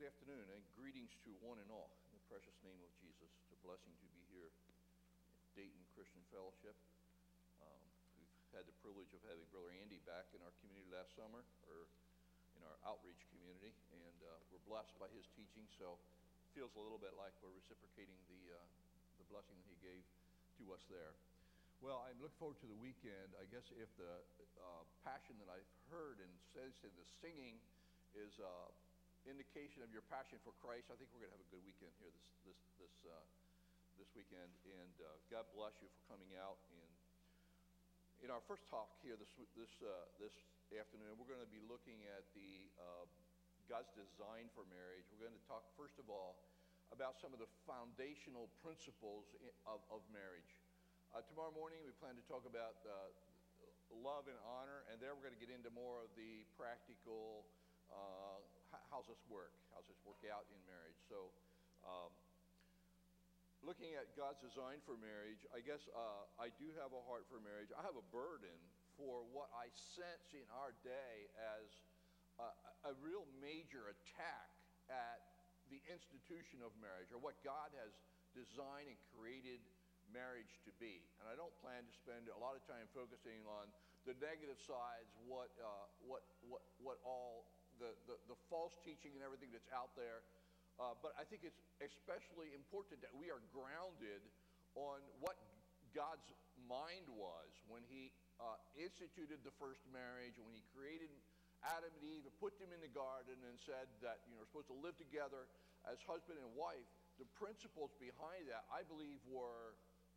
afternoon and greetings to one and all in the precious name of Jesus. It's a blessing to be here at Dayton Christian Fellowship. We've had the privilege of having Brother Andy back in our community last summer, or in our outreach community, and we're blessed by his teaching, so it feels a little bit like we're reciprocating the blessing that he gave to us there. Well, I'm looking forward to the weekend. I guess if the passion that I've heard and sensed in the singing is indication of your passion for Christ, I think we're going to have a good weekend here this weekend. And God bless you for coming out. And in our first talk here this afternoon, we're going to be looking at the God's design for marriage. We're going to talk first of all about some of the foundational principles of marriage. Tomorrow morning, we plan to talk about love and honor, and there we're going to get into more of the practical, how's this work? How's this work out in marriage? So looking at God's design for marriage, I guess I do have a heart for marriage. I have a burden for what I sense in our day as a real major attack at the institution of marriage, or what God has designed and created marriage to be. And I don't plan to spend a lot of time focusing on the negative sides, what all the false teaching and everything that's out there. But I think it's especially important that we are grounded on what God's mind was when he instituted the first marriage, when he created Adam and Eve and put them in the garden and said that we're supposed to live together as husband and wife. The principles behind that, I believe, were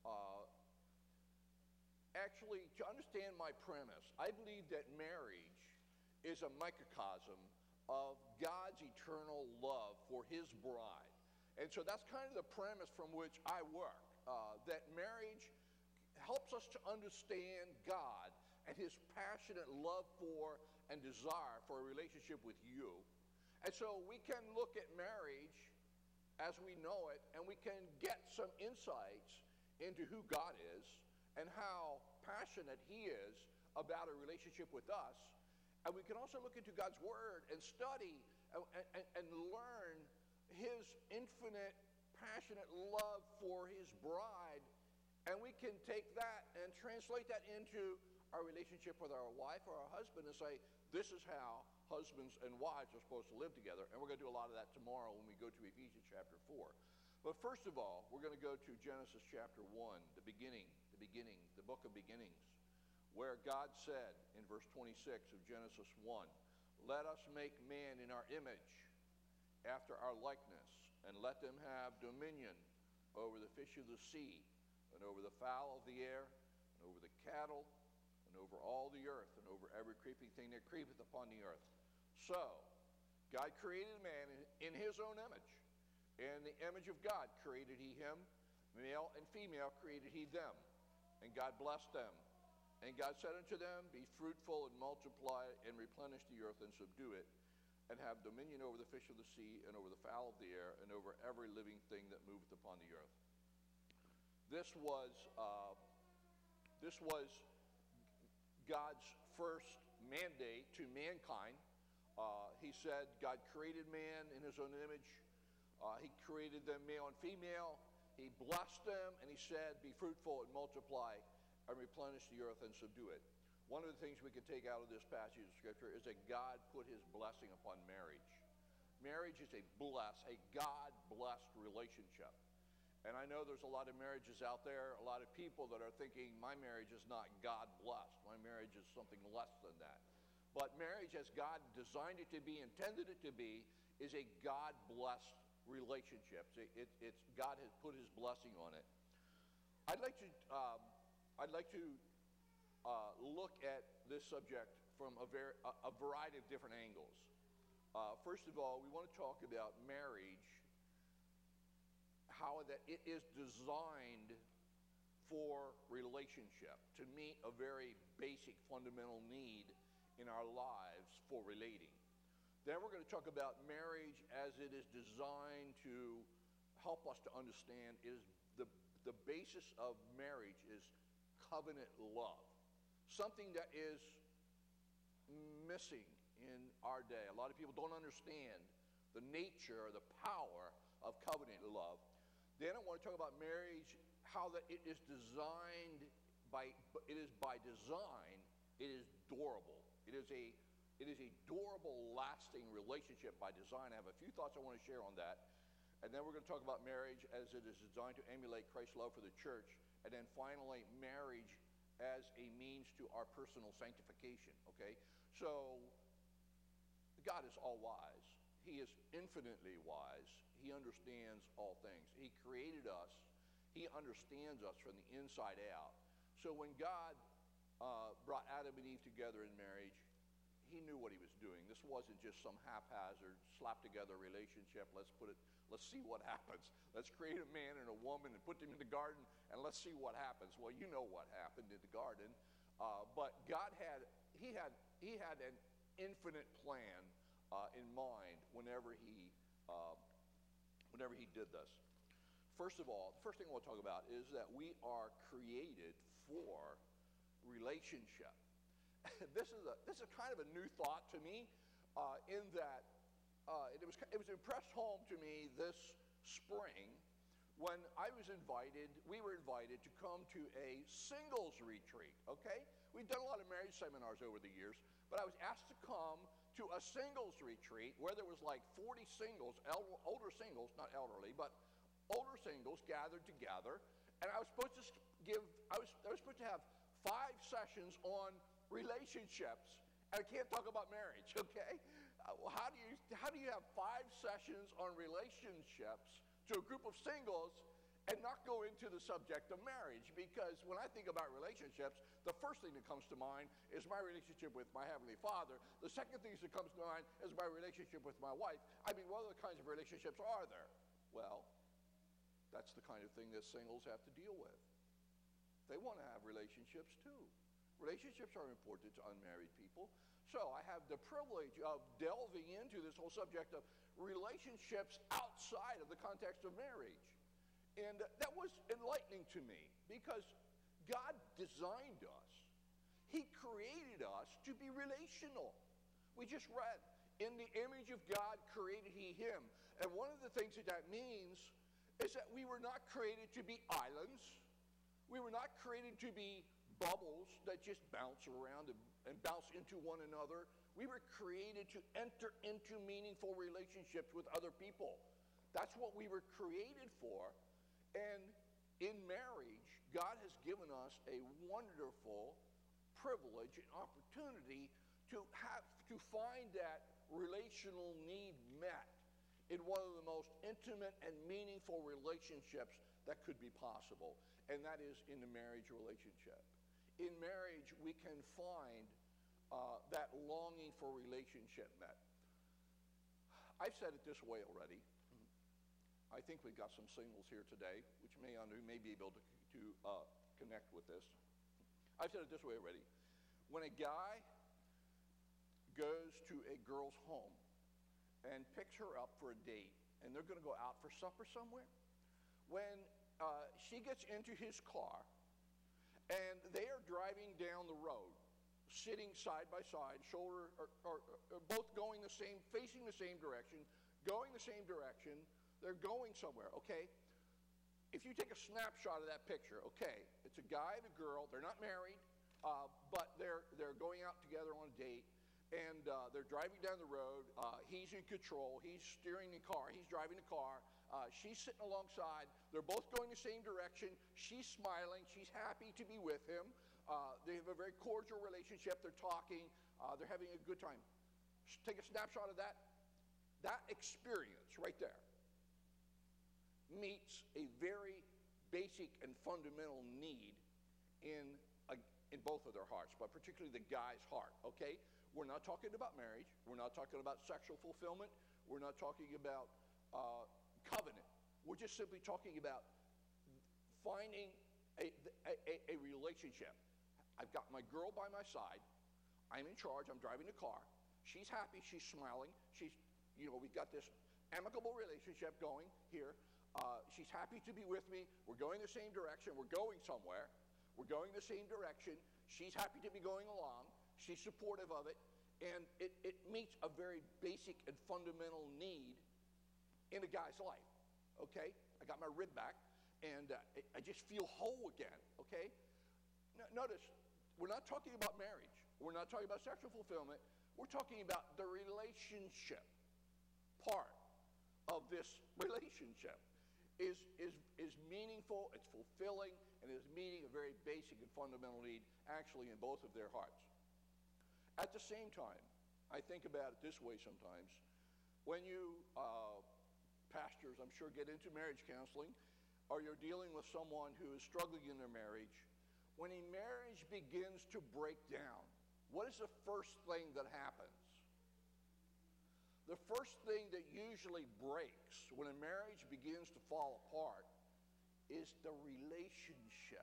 actually, to understand my premise, I believe that marriage is a microcosm of God's eternal love for his bride. And so that's kind of the premise from which I work, that marriage helps us to understand God and his passionate love for and desire for a relationship with you. And so we can look at marriage as we know it, and we can get some insights into who God is and how passionate he is about a relationship with us. And we can also look into God's word and study and learn his infinite, passionate love for his bride. And we can take that and translate that into our relationship with our wife or our husband and say, this is how husbands and wives are supposed to live together. And we're going to do a lot of that tomorrow when we go to Ephesians chapter 4. But first of all, we're going to go to Genesis chapter 1, the beginning, the book of beginnings, where God said in verse 26 of Genesis 1, let us make man in our image, after our likeness, and let them have dominion over the fish of the sea, and over the fowl of the air, and over the cattle, and over all the earth, and over every creeping thing that creepeth upon the earth. So, God created man in his own image. In the image of God created he him, male and female created he them. And God blessed them. And God said unto them, be fruitful and multiply and replenish the earth and subdue it, and have dominion over the fish of the sea, and over the fowl of the air, and over every living thing that moveth upon the earth. This was God's first mandate to mankind. He said God created man in his own image. He created them male and female. He blessed them, and he said, be fruitful and multiply and replenish the earth and subdue it. One of the things we can take out of this passage of Scripture is that God put his blessing upon marriage. Marriage is a God-blessed relationship. And I know there's a lot of marriages out there, a lot of people that are thinking, my marriage is not God-blessed. My marriage is something less than that. But marriage, as God designed it to be, intended it to be, is a God-blessed relationship. It's God has put his blessing on it. I'd like to look at this subject from a variety of different angles. First of all, we want to talk about marriage, how that it is designed for relationship, to meet a very basic fundamental need in our lives for relating. Then we're going to talk about marriage as it is designed to help us to understand is the basis of marriage is covenant love, something that is missing in our day. A lot of people don't understand the nature, the power of covenant love. Then I want to talk about marriage, how that it is designed by design, it is durable. It is a durable, lasting relationship by design. I have a few thoughts I want to share on that. And then we're going to talk about marriage as it is designed to emulate Christ's love for the church. And then finally, marriage as a means to our personal sanctification, okay? So, God is all wise. He is infinitely wise. He understands all things. He created us. He understands us from the inside out. So when God brought Adam and Eve together in marriage, he knew what he was doing. This wasn't just some haphazard, slap together relationship. Let's see what happens. Let's create a man and a woman and put them in the garden and let's see what happens. Well, you know what happened in the garden. But God had an infinite plan in mind whenever he did this. First of all, the first thing I want to talk about is that we are created for relationship. This is a kind of a new thought to me, in that it was impressed home to me this spring when we were invited to come to a singles retreat, okay? We've done a lot of marriage seminars over the years, but I was asked to come to a singles retreat where there was like 40 singles, older singles, not elderly, but older singles gathered together, and I was supposed to have 5 sessions on relationships, and I can't talk about marriage, okay? How do you have 5 sessions on relationships to a group of singles and not go into the subject of marriage? Because when I think about relationships, the first thing that comes to mind is my relationship with my Heavenly Father. The second thing that comes to mind is my relationship with my wife. I mean, what other kinds of relationships are there? Well, that's the kind of thing that singles have to deal with. They want to have relationships too. Relationships are important to unmarried people. So I have the privilege of delving into this whole subject of relationships outside of the context of marriage. And that was enlightening to me because God designed us. He created us to be relational. We just read, in the image of God created he him. And one of the things that means is that we were not created to be islands. We were not created to be bubbles that just bounce around and bounce into one another. We were created to enter into meaningful relationships with other people. That's what we were created for. And in marriage, God has given us a wonderful privilege and opportunity to find that relational need met in one of the most intimate and meaningful relationships that could be possible, and that is in the marriage relationship. In marriage, we can find that longing for relationship met. I've said it this way already. I think we've got some singles here today, which may be able to connect with this. I've said it this way already. When a guy goes to a girl's home and picks her up for a date, and they're going to go out for supper somewhere, when she gets into his car, and they are driving down the road, sitting side by side, both going facing the same direction, going the same direction, they're going somewhere, okay? If you take a snapshot of that picture, okay, it's a guy and a girl, they're not married, but they're going out together on a date, and they're driving down the road. He's in control, he's steering the car, he's driving the car, she's sitting alongside, they're both going the same direction, she's smiling, she's happy to be with him, they have a very cordial relationship, they're talking, they're having a good time. Take a snapshot of that experience right there meets a very basic and fundamental need in both of their hearts, but particularly the guy's heart, okay? We're not talking about marriage. We're not talking about sexual fulfillment. We're not talking about covenant. We're just simply talking about finding a relationship. I've got my girl by my side. I'm in charge. I'm driving the car. She's happy. She's smiling. We've got this amicable relationship going here. She's happy to be with me. We're going the same direction. We're going somewhere. We're going the same direction. She's happy to be going along. She's supportive of it. And it meets a very basic and fundamental need in a guy's life, okay? I got my rib back, and I just feel whole again, okay? Notice, we're not talking about marriage. We're not talking about sexual fulfillment. We're talking about the relationship part of this relationship is meaningful, it's fulfilling, and is meeting a very basic and fundamental need actually in both of their hearts. At the same time, I think about it this way sometimes. When you, pastors, I'm sure, get into marriage counseling, or you're dealing with someone who is struggling in their marriage, when a marriage begins to break down, what is the first thing that happens? The first thing that usually breaks when a marriage begins to fall apart is the relationship.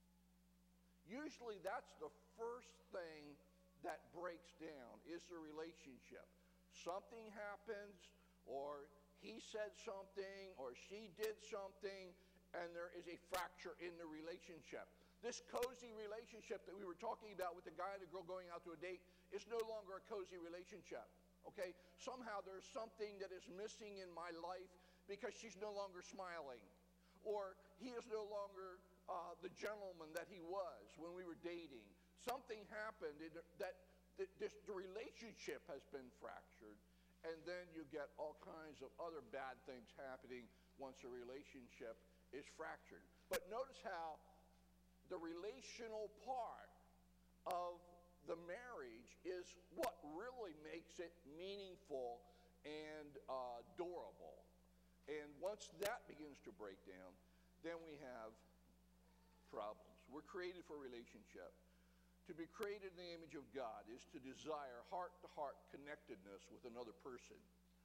Usually that's the first thing that breaks down, is the relationship. Something happens, or he said something, or she did something, and there is a fracture in the relationship. This cozy relationship that we were talking about with the guy and the girl going out to a date is no longer a cozy relationship, okay? Somehow there's something that is missing in my life because she's no longer smiling, or he is no longer the gentleman that he was when we were dating. Something happened that the relationship has been fractured, and then you get all kinds of other bad things happening once a relationship is fractured. But notice how the relational part of the marriage is what really makes it meaningful and durable. And once that begins to break down, then we have problems. We're created for relationship. To be created in the image of God is to desire heart-to-heart connectedness with another person.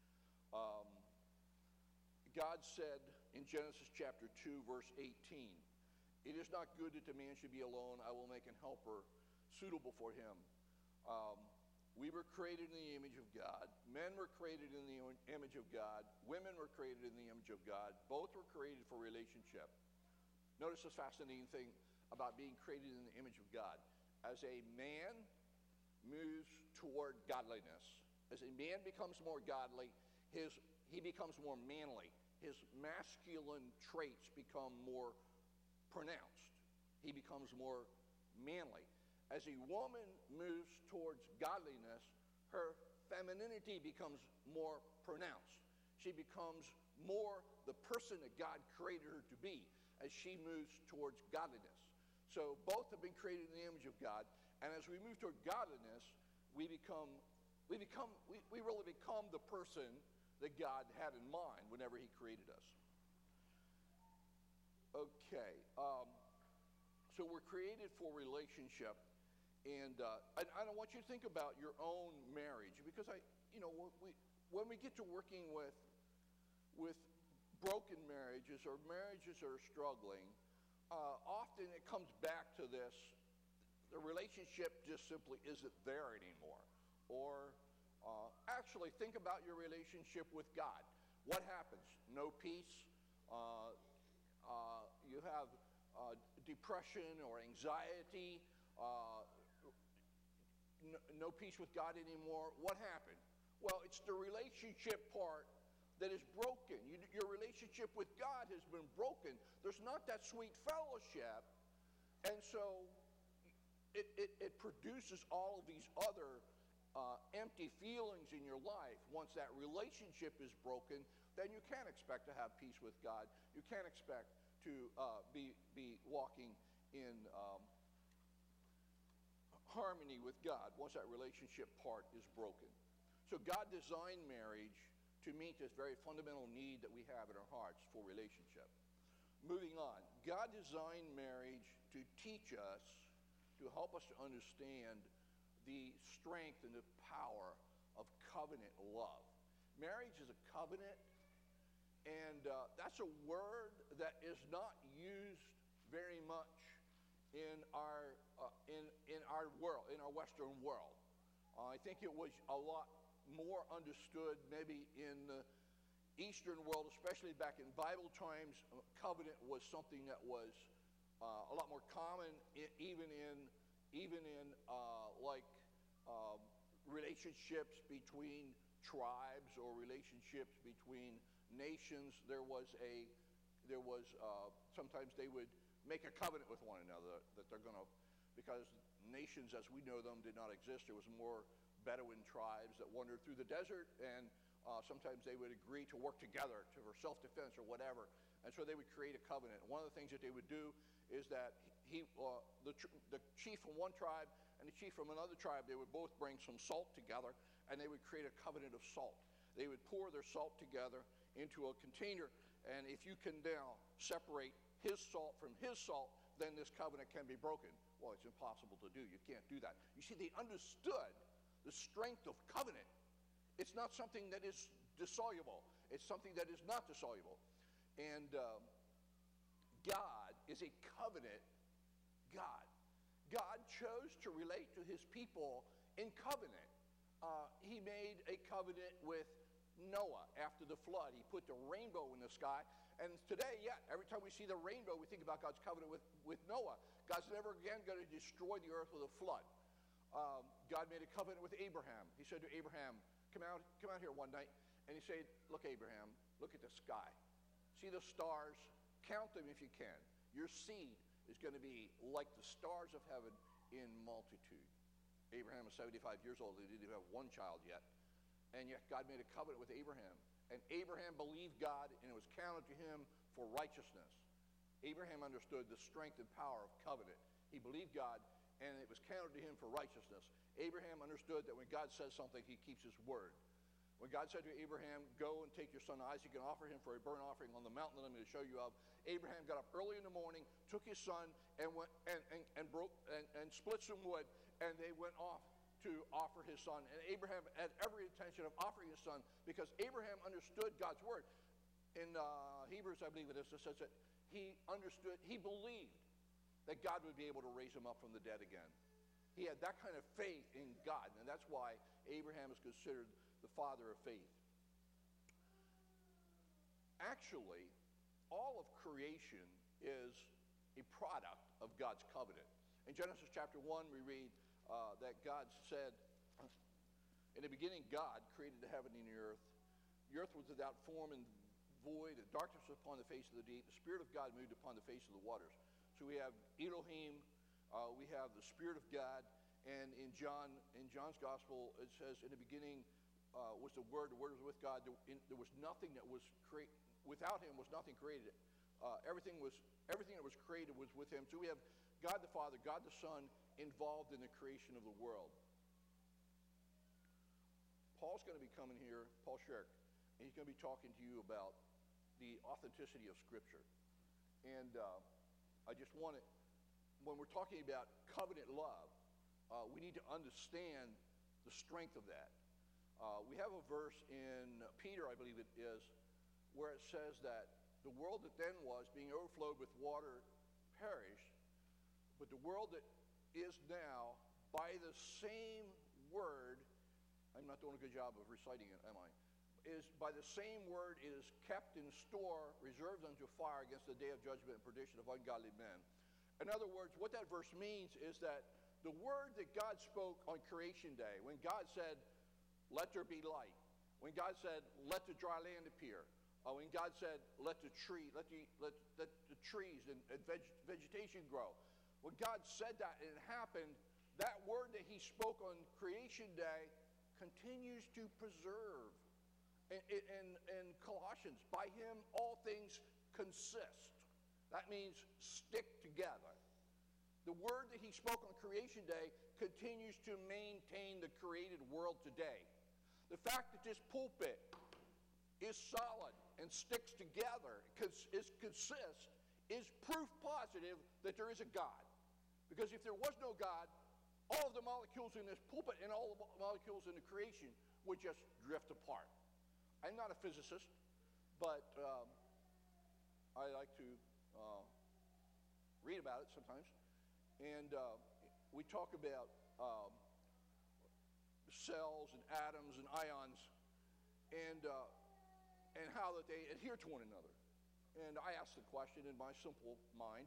God said in Genesis chapter 2, verse 18, "It is not good that the man should be alone. I will make an helper suitable for him." We were created in the image of God. Men were created in the image of God. Women were created in the image of God. Both were created for relationship. Notice this fascinating thing about being created in the image of God. As a man moves toward godliness, as a man becomes more godly, he becomes more manly. His masculine traits become more pronounced. He becomes more manly. As a woman moves towards godliness, her femininity becomes more pronounced. She becomes more the person that God created her to be as she moves towards godliness. So both have been created in the image of God, and as we move toward godliness, we really become the person that God had in mind whenever he created us. Okay, so we're created for relationship, and I don't want you to think about your own marriage, because when we get to working with broken marriages or marriages that are struggling, often it comes back to this: the relationship just simply isn't there anymore. Or actually think about your relationship with God. What happens? No peace. You have depression or anxiety. No peace with God anymore. What happened? Well, it's the relationship part that is broken. Your relationship with God has been broken. There's not that sweet fellowship, and so it produces all of these other empty feelings in your life. Once that relationship is broken, then you can't expect to have peace with God. You can't expect to be walking in harmony with God once that relationship part is broken. So God designed marriage to meet this very fundamental need that we have in our hearts for relationship. Moving on, God designed marriage to teach us, to help us to understand the strength and the power of covenant love. Marriage is a covenant, and that's a word that is not used very much in our world, in our Western world. I think it was a lot more understood maybe in the Eastern world, especially back in Bible times. Covenant was something that was a lot more common, even in relationships between tribes or relationships between nations. Sometimes they would make a covenant with one another that they're going to, because nations as we know them did not exist. There was more Bedouin tribes that wandered through the desert, and sometimes they would agree to work together for self-defense or whatever. And so they would create a covenant. One of the things that they would do is that the chief from one tribe and the chief from another tribe, they would both bring some salt together, and they would create a covenant of salt. They would pour their salt together into a container, and if you can now separate his salt from his salt, then this covenant can be broken. Well, it's impossible to do. You can't do that. You see, they understood the strength of covenant. It's not something that is dissoluble. It's something that is not dissoluble. And God is a covenant God. God chose to relate to his people in covenant. He made a covenant with Noah after the flood. He put the rainbow in the sky. And today, every time we see the rainbow, we think about God's covenant with Noah. God's never again going to destroy the earth with a flood. God made a covenant with Abraham. He said to Abraham, come out here one night. And he said, look, Abraham, look at the sky. See the stars? Count them if you can. Your seed is going to be like the stars of heaven in multitude. Abraham was 75 years old. He didn't even have one child yet. And yet God made a covenant with Abraham. And Abraham believed God, and it was counted to him for righteousness. Abraham understood the strength and power of covenant. He believed God, and it was counted to him for righteousness. Abraham understood that when God says something, he keeps his word. When God said to Abraham, go and take your son Isaac and offer him for a burnt offering on the mountain that I'm going to show you of, Abraham got up early in the morning, took his son, and went and split some wood, and they went off to offer his son. And Abraham had every intention of offering his son because Abraham understood God's word. In Hebrews, I believe it is, it says that he understood, he believed that God would be able to raise him up from the dead again. He had that kind of faith in God, and that's why Abraham is considered the father of faith. Actually, all of creation is a product of God's covenant. In Genesis chapter 1, we read that God said, in the beginning God created the heaven and the earth. The earth was without form and void, and darkness was upon the face of the deep. The Spirit of God moved upon the face of the waters. So we have Elohim, we have the Spirit of God, and in John's Gospel, it says, in the beginning was the Word was with God. There was nothing that was created. Without him was nothing created. Everything that was created was with him. So we have God the Father, God the Son, involved in the creation of the world. Paul's going to be coming here, Paul Sherrick, and he's going to be talking to you about the authenticity of Scripture. And I just want to, when we're talking about covenant love, we need to understand the strength of that. We have a verse in Peter, I believe it is, where it says that the world that then was, being overflowed with water, perished, but the world that is now, by the same word, I'm not doing a good job of reciting it, am I? Is by the same word it is kept in store, reserved unto fire against the day of judgment and perdition of ungodly men. In other words, what that verse means is that the word that God spoke on creation day, when God said, let there be light, when God said, let the dry land appear, when God said, let the trees and vegetation grow, when God said that and it happened, that word that he spoke on creation day continues to preserve. In Colossians, by him all things consist. That means stick together. The word that he spoke on creation day continues to maintain the created world today. The fact that this pulpit is solid and sticks together, consists, is proof positive that there is a God. Because if there was no God, all of the molecules in this pulpit and all the molecules in the creation would just drift apart. I'm not a physicist, but I like to read about it sometimes. And we talk about cells and atoms and ions and how that they adhere to one another. And I ask the question in my simple mind,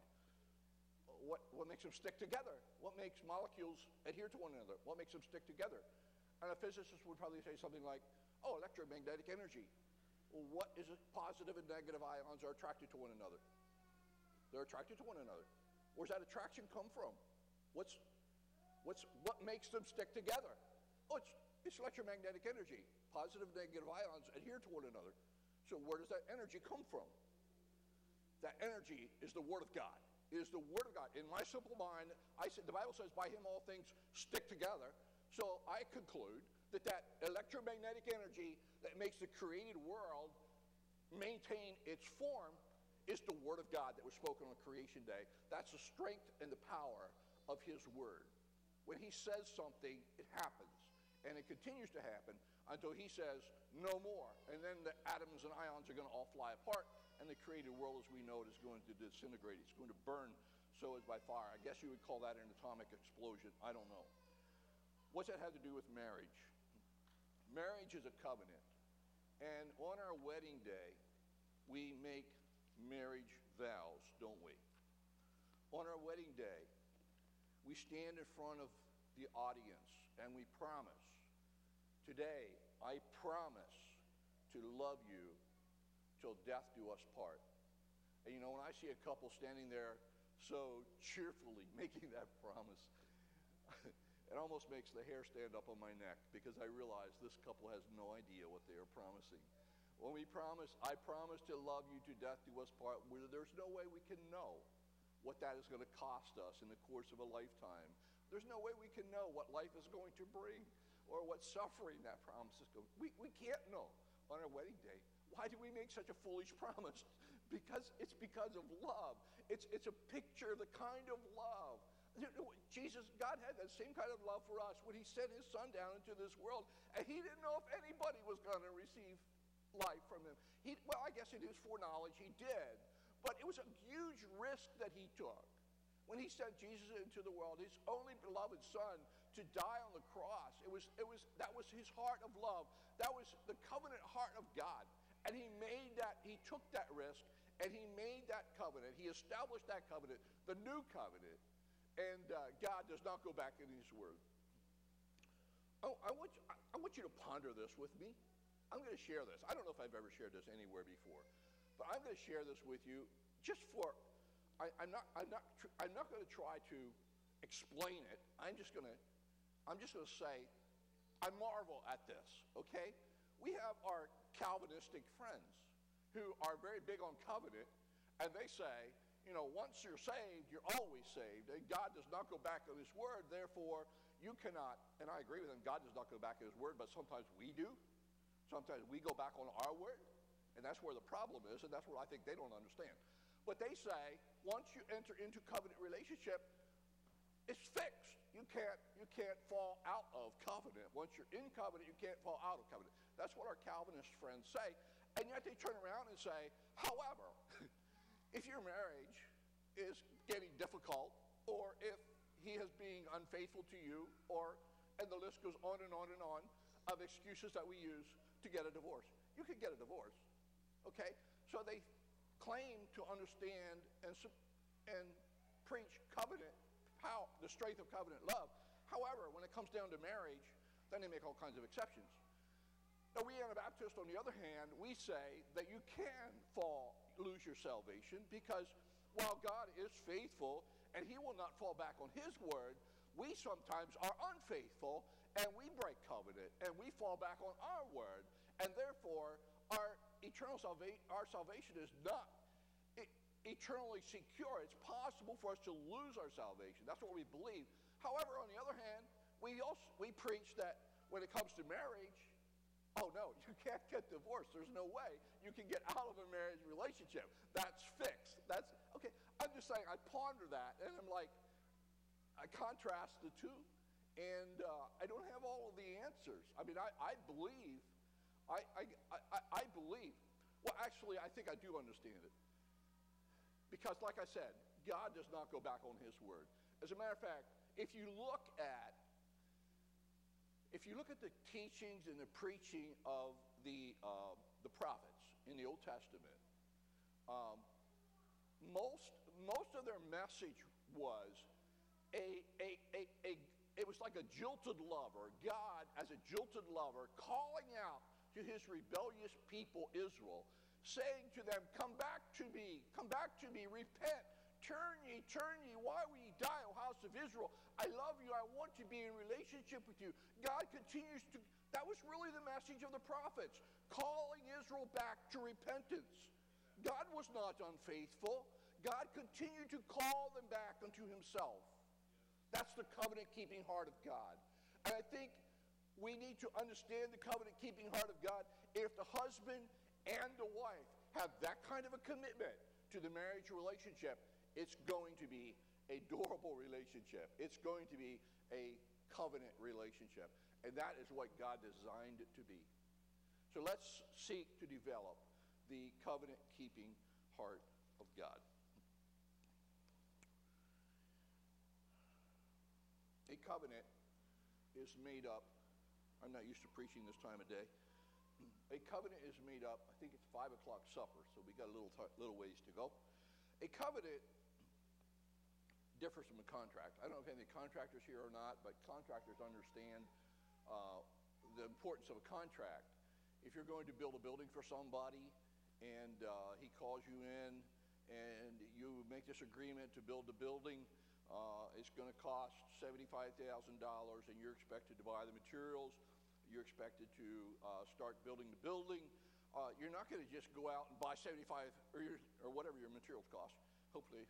what makes them stick together? What makes molecules adhere to one another? What makes them stick together? And a physicist would probably say something like, oh, electromagnetic energy. Well, what is it? Positive and negative ions are attracted to one another. They're attracted to one another. Where's that attraction come from? What makes them stick together? Oh, it's electromagnetic energy. Positive and negative ions adhere to one another. So where does that energy come from? That energy is the Word of God. It is the Word of God. In my simple mind, I said the Bible says, by Him all things stick together. So I conclude that electromagnetic energy that makes the created world maintain its form is the Word of God that was spoken on Creation Day. That's the strength and the power of His Word. When He says something, it happens. And it continues to happen until He says, no more. And then the atoms and ions are going to all fly apart, and the created world as we know it is going to disintegrate. It's going to burn so as by fire. I guess you would call that an atomic explosion. I don't know. What's that have to do with marriage? Marriage is a covenant. And on our wedding day, we make marriage vows, don't we? On our wedding day, we stand in front of the audience and we promise, today I promise to love you till death do us part. And you know, when I see a couple standing there so cheerfully making that promise, it almost makes the hair stand up on my neck, because I realize this couple has no idea what they are promising. When we promise, I promise to love you to death do us part, there's no way we can know what that is going to cost us in the course of a lifetime. There's no way we can know what life is going to bring or what suffering that promise is going to bring. We can't know on our wedding day. Why do we make such a foolish promise? Because it's because of love. It's a picture of the kind of love. Jesus, God had that same kind of love for us when He sent His Son down into this world, and He didn't know if anybody was going to receive life from Him. Well, I guess in His foreknowledge He did, but it was a huge risk that He took when He sent Jesus into the world, His only beloved Son, to die on the cross. That was His heart of love. That was the covenant heart of God, and He took that risk, and He made that covenant. He established that covenant, the new covenant. And God does not go back in His word. Oh, I want you to ponder this with me. I'm going to share this. I don't know if I've ever shared this anywhere before, but I'm going to share this with you just for. I'm not going to try to explain it. I'm just going to say I marvel at this. Okay, we have our Calvinistic friends who are very big on covenant, and they say, you know, once you're saved, you're always saved. And God does not go back on His word. Therefore, you cannot, and I agree with them, God does not go back on His word, but sometimes we do. Sometimes we go back on our word. And that's where the problem is, and that's what I think they don't understand. But they say, once you enter into covenant relationship, it's fixed. You can't fall out of covenant. Once you're in covenant, you can't fall out of covenant. That's what our Calvinist friends say. And yet they turn around and say, however, if your marriage is getting difficult, or if he is being unfaithful to you, and the list goes on and on and on of excuses that we use to get a divorce. You can get a divorce, okay? So they claim to understand and preach covenant, how the strength of covenant love. However, when it comes down to marriage, then they make all kinds of exceptions. Now, we Anabaptists, on the other hand, we say that you can lose your salvation, because while God is faithful and He will not fall back on His word, we sometimes are unfaithful and we break covenant and we fall back on our word, and therefore our salvation is not eternally secure. It's possible for us to lose our salvation. That's what we believe. However, on the other hand, we preach that when it comes to marriage, oh no, you can't get divorced. There's no way you can get out of a marriage relationship. That's fixed. That's okay. I'm just saying, I ponder that, and I'm like, I contrast the two, and I don't have all of the answers. I mean, I believe. I believe. Well, actually, I think I do understand it, because, like I said, God does not go back on His word. As a matter of fact, if you look at the teachings and the preaching of the prophets in the Old Testament, most of their message was a it was like a jilted lover, God as a jilted lover calling out to his rebellious people Israel, saying to them, come back to me, repent, turn ye, why will ye die, O house of Israel? I love you, I want to be in relationship with you. God continues to, that was really the message of the prophets, calling Israel back to repentance. God was not unfaithful. God continued to call them back unto himself. That's the covenant-keeping heart of God. And I think we need to understand the covenant-keeping heart of God. If the husband and the wife have that kind of a commitment to the marriage relationship, it's going to be a durable relationship. It's going to be a covenant relationship. And that is what God designed it to be. So let's seek to develop the covenant-keeping heart of God. A covenant is made up, I'm not used to preaching this time of day. A covenant is made up, I think it's 5 o'clock supper, so we got a little ways to go. A covenant differs from a contract. I don't know if any contractors here or not, but contractors understand the importance of a contract. If you're going to build a building for somebody and he calls you in and you make this agreement to build the building, it's going to cost $75,000 and you're expected to buy the materials, you're expected to start building the building. You're not going to just go out and buy 75 or whatever your materials cost, hopefully.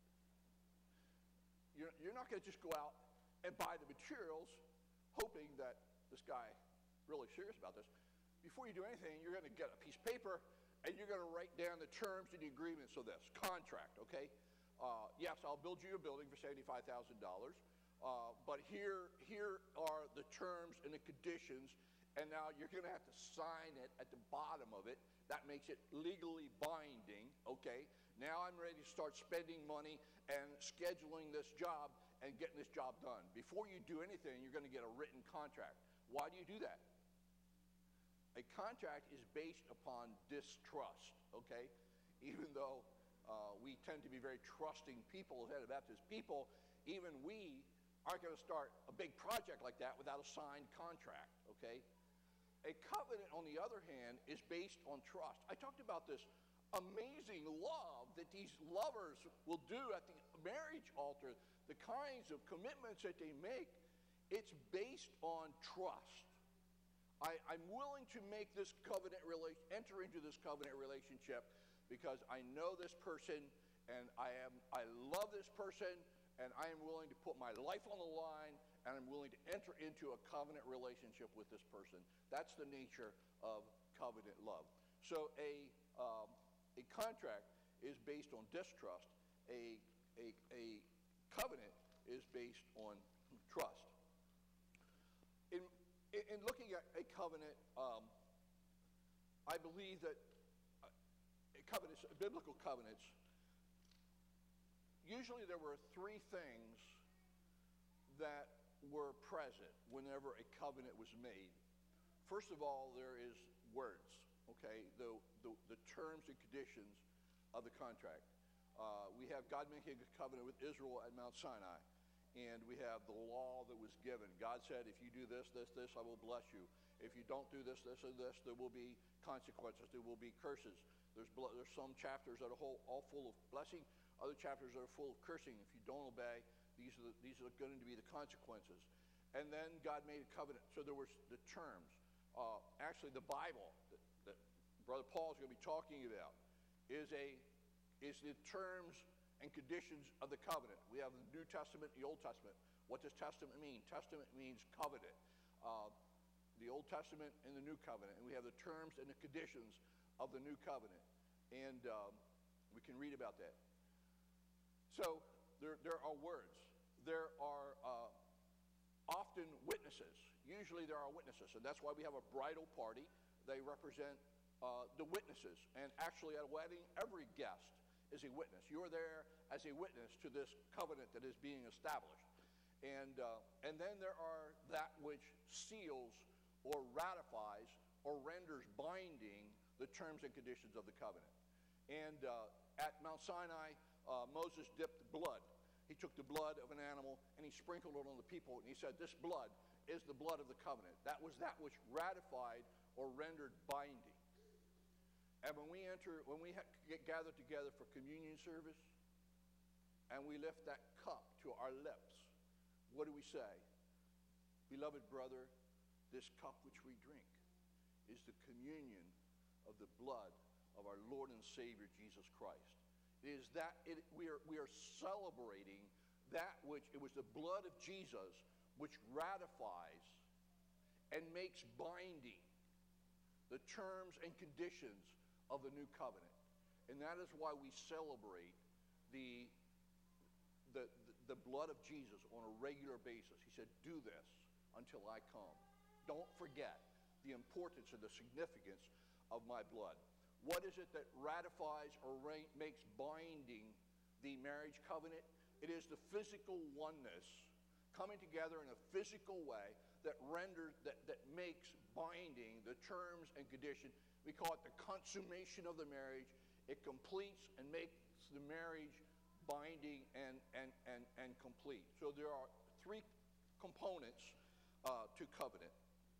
You're not going to just go out and buy the materials hoping that this guy really serious about this. Before you do anything, you're going to get a piece of paper and you're going to write down the terms and the agreements of this contract, okay? Yes, I'll build you a building for $75,000, but here are the terms and the conditions, and now you're going to have to sign it at the bottom of it. That makes it legally binding, okay? Now I'm ready to start spending money and scheduling this job and getting this job done. Before you do anything, you're going to get a written contract. Why do you do that? A contract is based upon distrust, okay? Even though we tend to be very trusting people as Anabaptist people, even we aren't going to start a big project like that without a signed contract, okay? A covenant, on the other hand, is based on trust. I talked about this amazing love that these lovers will do at the marriage altar, the kinds of commitments that they make. It's based on trust. I'm willing to make this covenant enter into this covenant relationship because I know this person and I love this person and I am willing to put my life on the line and I'm willing to enter into a covenant relationship with this person. That's the nature of covenant love. So a contract is based on distrust. A covenant is based on trust. In looking at a covenant, I believe that biblical covenants, usually there were 3 things that were present whenever a covenant was made. First of all, there is words, okay, the terms and conditions of the contract. We have God making a covenant with Israel at Mount Sinai. And we have the law that was given. God said, if you do this, I will bless you. If you don't do this, and this, there will be consequences. There will be curses. There's some chapters that are all full of blessing, other chapters that are full of cursing. If you don't obey, these are going to be the consequences. And then God made a covenant. So there was the terms. Actually, the Bible that Brother Paul is going to be talking about is the terms and conditions of the covenant. We have the New Testament and the Old Testament. What does testament mean? Testament means covenant. The Old Testament and the New Covenant. And we have the terms and the conditions of the New Covenant. And we can read about that. So there are words. There are often witnesses. Usually there are witnesses. And that's why we have a bridal party. They represent the witnesses. And actually at a wedding, every guest is a witness. You're there as a witness to this covenant that is being established. And then there are that which seals or ratifies or renders binding the terms and conditions of the covenant. And at Mount Sinai, Moses dipped blood he took the blood of an animal and he sprinkled it on the people, and he said, this blood is the blood of the covenant. That was that which ratified or rendered binding. And when we get gathered together for communion service, and we lift that cup to our lips, what do we say? Beloved brother, this cup which we drink is the communion of the blood of our Lord and Savior Jesus Christ. We are celebrating that which, it was the blood of Jesus which ratifies and makes binding the terms and conditions of the new covenant. And that is why we celebrate the blood of Jesus on a regular basis. He said, do this until I come. Don't forget the importance and the significance of my blood. What is it that ratifies or makes binding the marriage covenant? It is the physical oneness, coming together in a physical way that makes binding the terms and conditions. We call it the consummation of the marriage. It completes and makes the marriage binding and complete. So there are three components to covenant.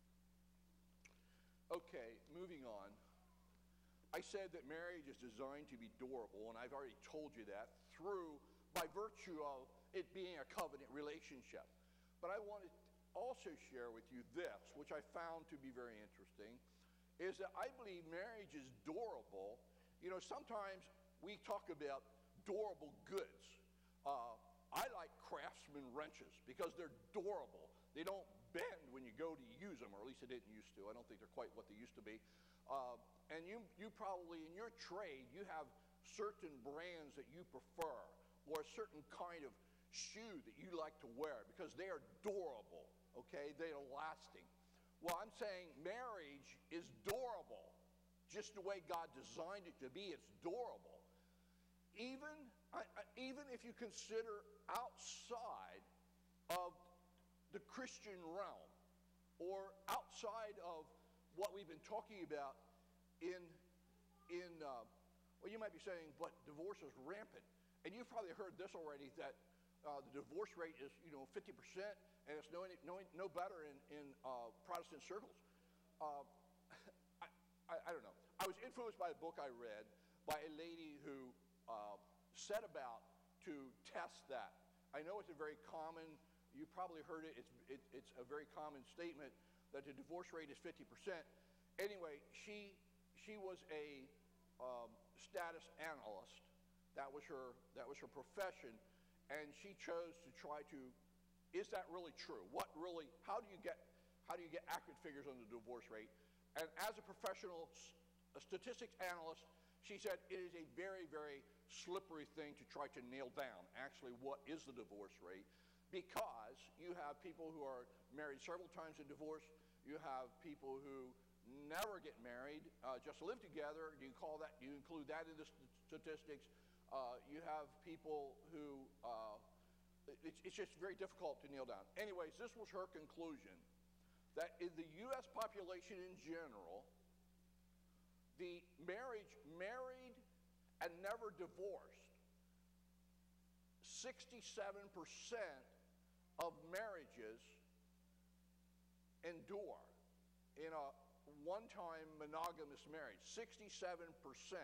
Okay, moving on. I said that marriage is designed to be durable, and I've already told you that by virtue of it being a covenant relationship. But I want to also share with you this, which I found to be very interesting, is that I believe marriage is durable. You know, sometimes we talk about durable goods. I like Craftsman wrenches because they're durable. They don't bend when you go to use them, or at least they didn't used to. I don't think they're quite what they used to be. And you probably, in your trade, you have certain brands that you prefer, or a certain kind of shoe that you like to wear because they are durable, okay? They are lasting. Well, I'm saying marriage is durable, just the way God designed it to be. It's durable. Even if you consider outside of the Christian realm, or outside of what we've been talking about well, you might be saying, but divorce is rampant. And you've probably heard this already, that the divorce rate is 50%, and it's no better in Protestant circles. I don't know. I was influenced by a book I read by a lady who set about to test that. I know it's a very common, you probably heard it, it's a very common statement that the divorce rate is 50%. Anyway, she was a status analyst. That was her profession, and she chose to try to, is that really true? How do you get accurate figures on the divorce rate? And as a professional statistics analyst, she said it is a very, very slippery thing to try to nail down actually what is the divorce rate, because you have people who are married several times and divorced. You have people who never get married, just live together. Do you include that in the statistics? You have people who, it's just very difficult to nail down. Anyways, this was her conclusion, that in the U.S. population in general, the married and never divorced, 67% of marriages endure in a one-time monogamous marriage. 67%, 33%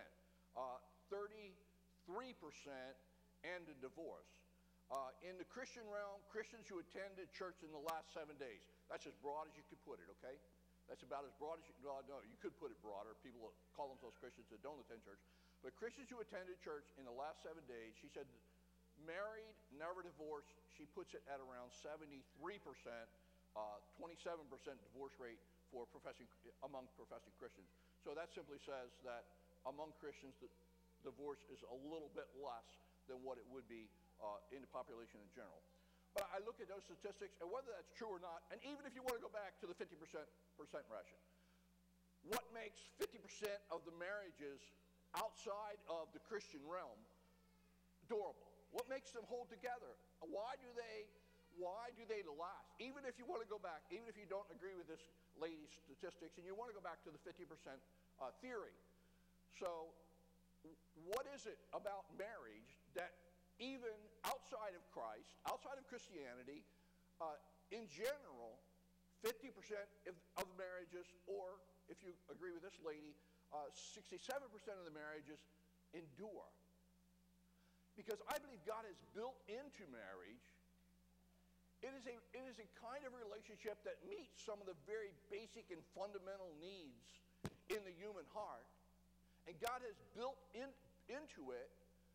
end in divorce. In the Christian realm, Christians who attended church in the last 7 days. That's as broad as you could put it, okay? That's about as broad as you can. Well, no, you could put it broader. People call themselves Christians that don't attend church. But Christians who attended church in the last 7 days, she said, married, never divorced, she puts it at around 73%, 27% divorce rate among professing Christians. So that simply says that among Christians, the divorce is a little bit less than what it would be in the population in general. But I look at those statistics, and whether that's true or not, and even if you want to go back to the 50% ration, what makes 50% of the marriages outside of the Christian realm durable? What makes them hold together? Why do they last? Even if you want to go back, even if you don't agree with this lady's statistics, and you want to go back to the 50% theory. So what is it about marriage that even outside of Christ, outside of Christianity, in general, 50% of marriages, or if you agree with this lady, 67% of the marriages endure. Because I believe God has built into marriage, it is a kind of relationship that meets some of the very basic and fundamental needs in the human heart. And God has built into it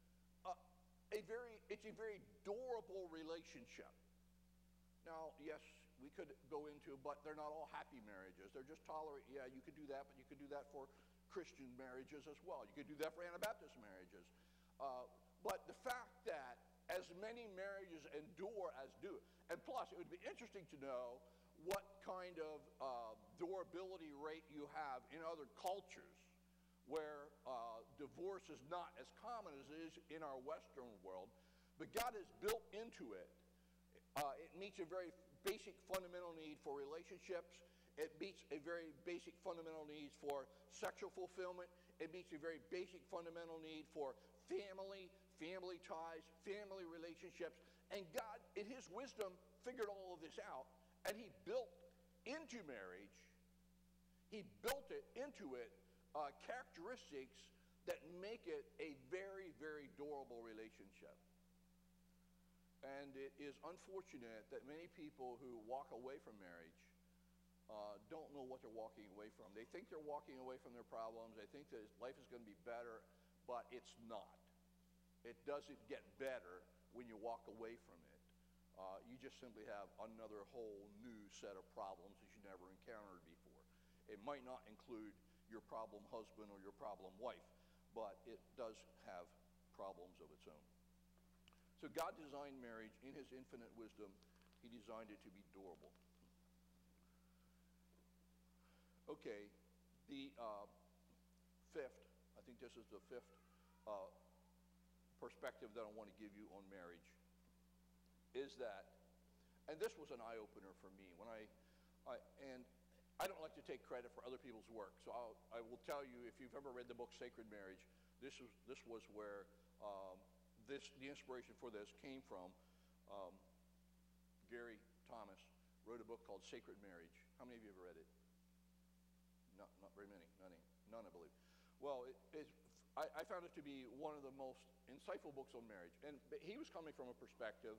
it's a very durable relationship. Now, yes, we could go into, but they're not all happy marriages. They're just tolerate. Yeah, you could do that, but you could do that for Christian marriages as well. You could do that for Anabaptist marriages. But the fact that as many marriages endure as do, and plus it would be interesting to know what kind of durability rate you have in other cultures where divorce is not as common as it is in our Western world, but God has built into it. It meets a very basic fundamental need for relationships. It meets a very basic fundamental need for sexual fulfillment. It meets a very basic fundamental need for family ties, family relationships. And God, in his wisdom, figured all of this out, and he built into marriage, he built it into it characteristics that make it a very, very durable relationship. And it is unfortunate that many people who walk away from marriage don't know what they're walking away from. They think they're walking away from their problems. They think that life is going to be better, but it's not. It doesn't get better when you walk away from it. You just simply have another whole new set of problems that you never encountered before. It might not include your problem husband or your problem wife, but it does have problems of its own. So God designed marriage in his infinite wisdom. He designed it to be durable. Okay, the fifth, I think this is the fifth perspective that I want to give you on marriage, is that, and this was an eye-opener for me, when and I don't like to take credit for other people's work, so I will tell you, if you've ever read the book Sacred Marriage, this was where the inspiration for this came from. Gary Thomas wrote a book called Sacred Marriage. How many of you have read it? Not very many, none I believe. Well, I found it to be one of the most insightful books on marriage. And he was coming from a perspective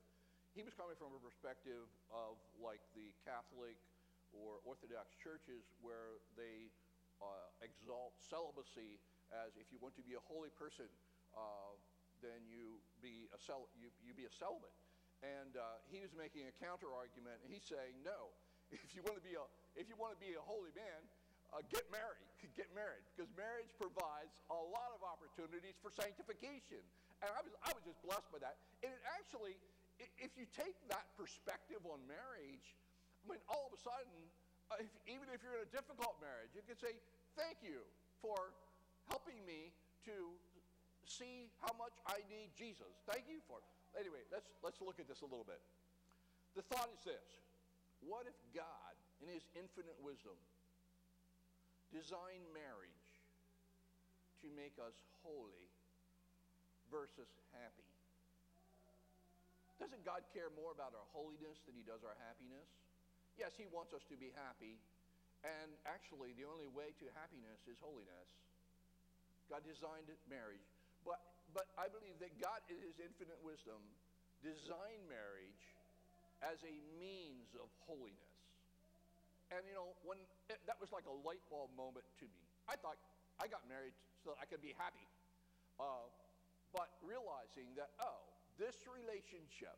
of like the Catholic or Orthodox churches where they exalt celibacy as if you want to be a holy person, then you be a celibate. And he was making a counter argument, and he's saying, no, if you want to be a holy man, get married, because marriage provides a lot of opportunities for sanctification. And I was just blessed by that. And it actually, if you take that perspective on marriage, I mean, all of a sudden, even if you're in a difficult marriage, you can say, thank you for helping me to see how much I need Jesus. Thank you for it. Anyway, let's look at this a little bit. The thought is this: what if God, in his infinite wisdom, designed marriage to make us holy versus happy? Doesn't God care more about our holiness than he does our happiness? Yes, he wants us to be happy, and actually the only way to happiness is holiness. God designed marriage, but I believe that God, in his infinite wisdom, designed marriage as a means of holiness. And you know, that was like a light bulb moment to me. I thought I got married so that I could be happy. But realizing that, this relationship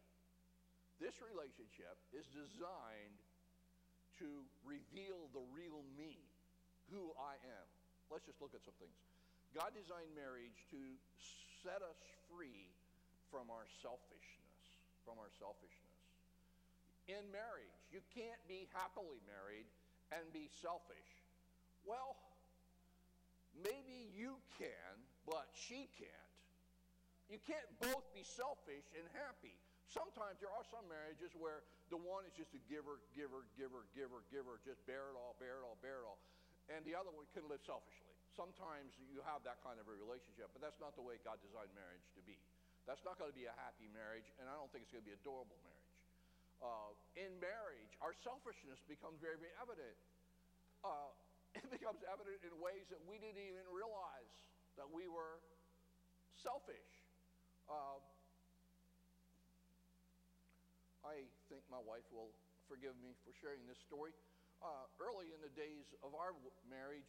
is designed to reveal the real me, who I am. Let's just look at some things. God designed marriage to set us free from our selfishness, In marriage, you can't be happily married and be selfish. Well, maybe you can, but she can't. You can't both be selfish and happy. Sometimes there are some marriages where the one is just a giver, just bear it all. And the other one can live selfishly. Sometimes you have that kind of a relationship, but that's not the way God designed marriage to be. That's not going to be a happy marriage, and I don't think it's going to be a durable marriage. In marriage, our selfishness becomes very, very evident. It becomes evident in ways that we didn't even realize that we were selfish. I think my wife will forgive me for sharing this story. Early in the days of our marriage,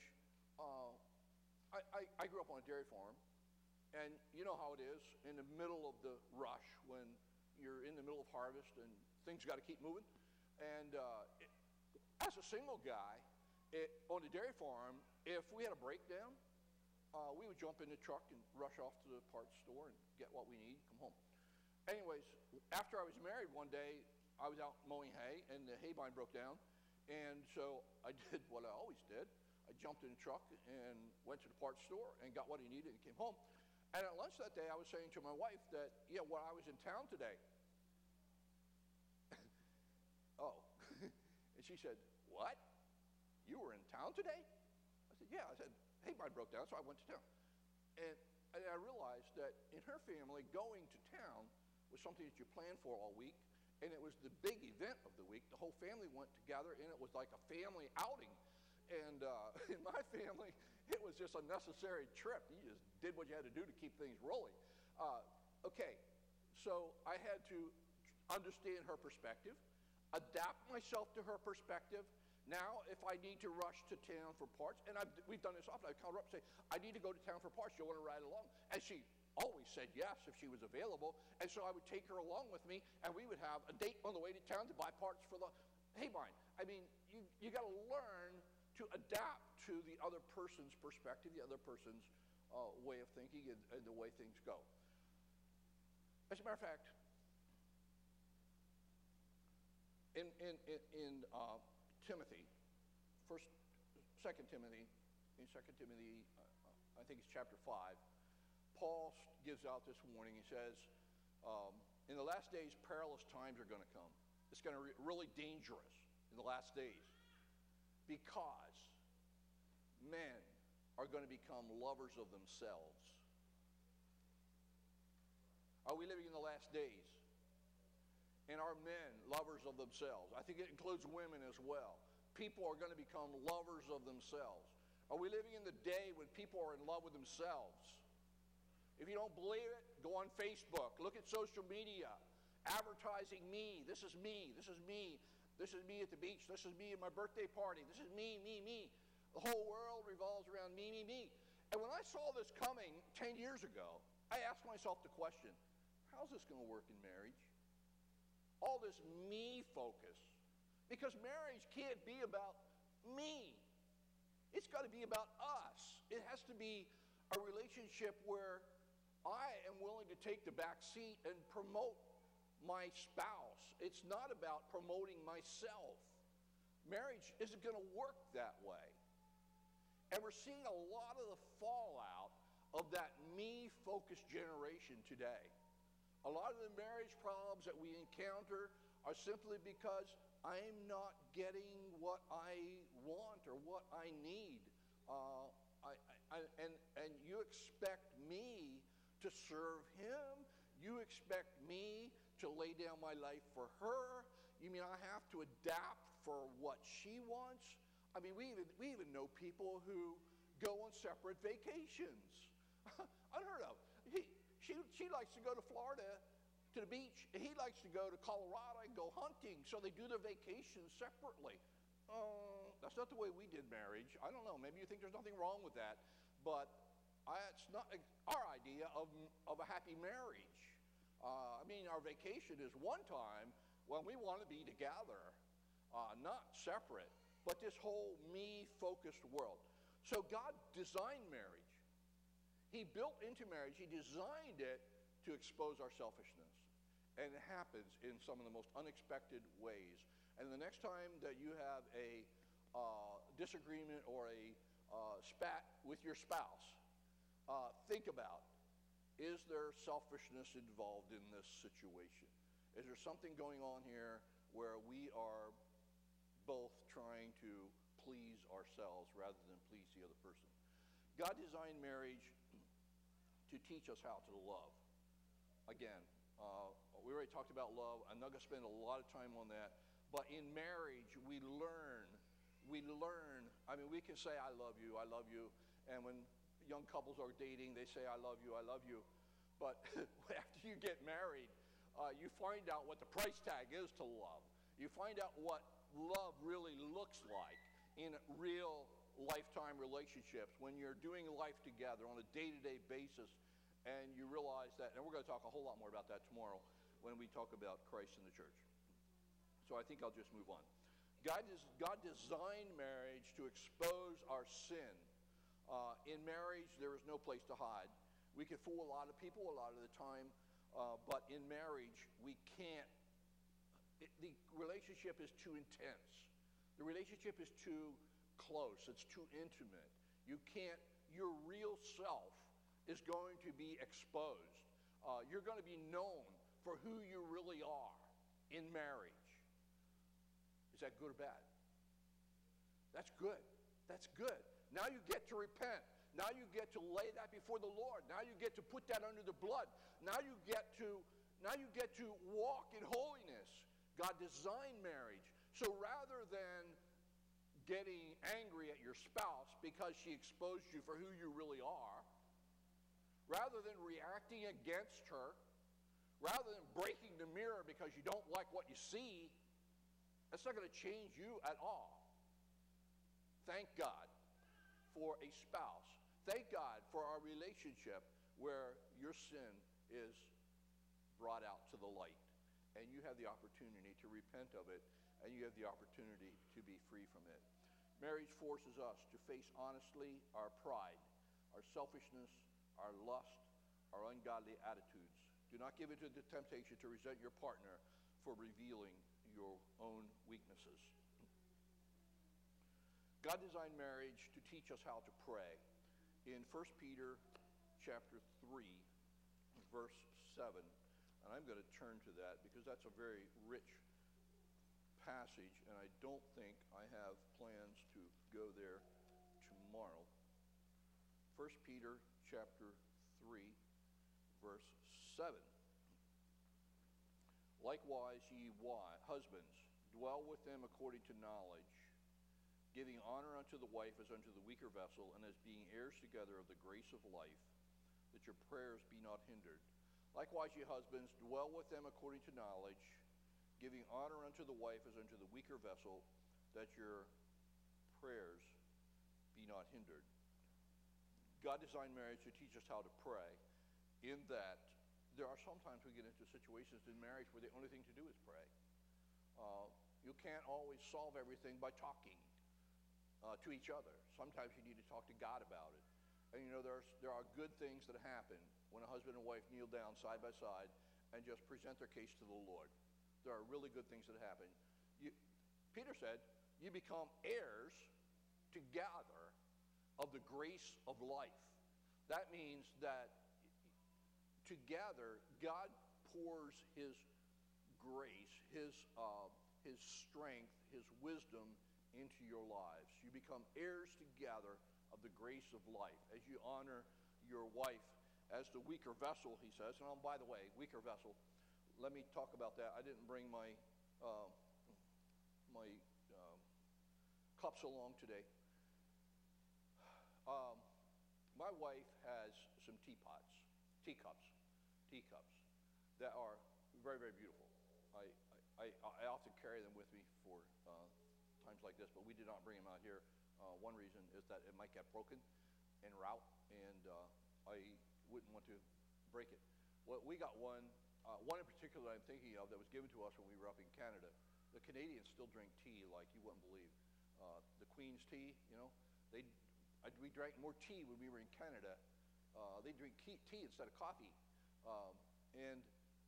I grew up on a dairy farm, and you know how it is in the middle of the rush when you're in the middle of harvest and things got to keep moving. And as a single guy on the dairy farm, if we had a breakdown, we would jump in the truck and rush off to the parts store and get what we need, come home. Anyways, after I was married one day, I was out mowing hay, and the hay bind broke down. And so I did what I always did. I jumped in the truck and went to the parts store and got what he needed and came home. And at lunch that day, I was saying to my wife that, yeah, well, I was in town today. Oh. And she said, what? You were in town today? I said, yeah. I said, hay bind broke down, so I went to town. And I realized that in her family, going to town was something that you planned for all week. And it was the big event of the week. The whole family went together, and it was like a family outing. And in my family, it was just a necessary trip. You just did what you had to do to keep things rolling. Okay, so I had to understand her perspective, adapt myself to her perspective. Now, if I need to rush to town for parts, and we've done this often, I call her up and say, I need to go to town for parts. Do you want to ride along? And she always said yes if she was available, and so I would take her along with me, and we would have a date on the way to town to buy parts for the hay bind. I mean, you got to learn to adapt to the other person's perspective, the other person's way of thinking, and the way things go. As a matter of fact, in Timothy, Second Timothy, I think it's chapter 5. Paul gives out this warning. He says, in the last days, perilous times are going to come. It's going to be really dangerous in the last days because men are going to become lovers of themselves. Are we living in the last days? And are men lovers of themselves? I think it includes women as well. People are going to become lovers of themselves. Are we living in the day when people are in love with themselves? If you don't believe it, go on Facebook. Look at social media. Advertising me. This is me. This is me. This is me at the beach. This is me at my birthday party. This is me, me, me. The whole world revolves around me, me, me. And when I saw this coming 10 years ago, I asked myself the question, how's this going to work in marriage? All this me focus. Because marriage can't be about me. It's got to be about us. It has to be a relationship where I am willing to take the back seat and promote my spouse. It's not about promoting myself. Marriage isn't going to work that way. And we're seeing a lot of the fallout of that me-focused generation today. A lot of the marriage problems that we encounter are simply because I'm not getting what I want or what I need. And you expect me to serve him. You expect me to lay down my life for her. You mean I have to adapt for what she wants? I mean, we even know people who go on separate vacations. Unheard of. She likes to go to Florida to the beach. He likes to go to Colorado and go hunting, so they do their vacations separately. That's not the way we did marriage. I don't know. Maybe you think there's nothing wrong with that, but it's not our idea of a happy marriage. I mean, our vacation is one time when we want to be together, not separate, but this whole me-focused world. So God designed marriage. He built into marriage. He designed it to expose our selfishness. And it happens in some of the most unexpected ways. And the next time that you have a disagreement or a spat with your spouse, think about, is there selfishness involved in this situation? Is there something going on here where we are both trying to please ourselves rather than please the other person? God designed marriage to teach us how to love. again, we already talked about love. I'm not going to spend a lot of time on that. But in marriage, we learn. I mean, we can say, I love you. And when young couples are dating, they say, I love you. But after you get married, you find out what the price tag is to love. You find out what love really looks like in real lifetime relationships when you're doing life together on a day-to-day basis, and you realize that, and we're going to talk a whole lot more about that tomorrow when we talk about Christ in the church. So I think I'll just move on. God designed marriage to expose our sin. In marriage, there is no place to hide. We can fool a lot of people a lot of the time, but in marriage, we can't. The relationship is too intense. The relationship is too close. It's too intimate. You can't. Your real self is going to be exposed. You're going to be known for who you really are in marriage. Is that good or bad? That's good. That's good. Now you get to repent. Now you get to lay that before the Lord. Now you get to put that under the blood. Now you get to walk in holiness. God designed marriage. So rather than getting angry at your spouse because she exposed you for who you really are, rather than reacting against her, rather than breaking the mirror because you don't like what you see, that's not going to change you at all. Thank God for a spouse. Thank God for our relationship where your sin is brought out to the light, and you have the opportunity to repent of it, and you have the opportunity to be free from it. Marriage forces us to face honestly our pride, our selfishness, our lust, our ungodly attitudes. Do not give in to the temptation to resent your partner for revealing your own weaknesses. God designed marriage to teach us how to pray. In 1 Peter chapter 3, verse 7, and I'm going to turn to that because that's a very rich passage, and I don't think I have plans to go there tomorrow. 1 Peter chapter 3, verse 7. Likewise, ye husbands, dwell with them according to knowledge, giving honor unto the wife as unto the weaker vessel, and as being heirs together of the grace of life, that your prayers be not hindered. Likewise, ye husbands, dwell with them according to knowledge, giving honor unto the wife as unto the weaker vessel, that your prayers be not hindered. God designed marriage to teach us how to pray, in that there are sometimes we get into situations in marriage where the only thing to do is pray. You can't always solve everything by talking to each other. Sometimes you need to talk to God about it. And you know, there are good things that happen when a husband and wife kneel down side by side and just present their case to the Lord. There are really good things that happen. Peter said, you become heirs together of the grace of life. That means that together, God pours his grace, his strength, his wisdom into your lives. You become heirs together of the grace of life as you honor your wife as the weaker vessel, he says. And by the way, weaker vessel, let me talk about that. I didn't bring my cups along today. My wife has some teacups that are very, very beautiful. I often carry them with me for times like this, but we did not bring them out here. One reason is that it might get broken en route, and I wouldn't want to break it. Well, we got one in particular I'm thinking of that was given to us when we were up in Canada. The Canadians still drink tea like you wouldn't believe. The Queen's tea, you know, we drank more tea when we were in Canada. They drink tea instead of coffee, and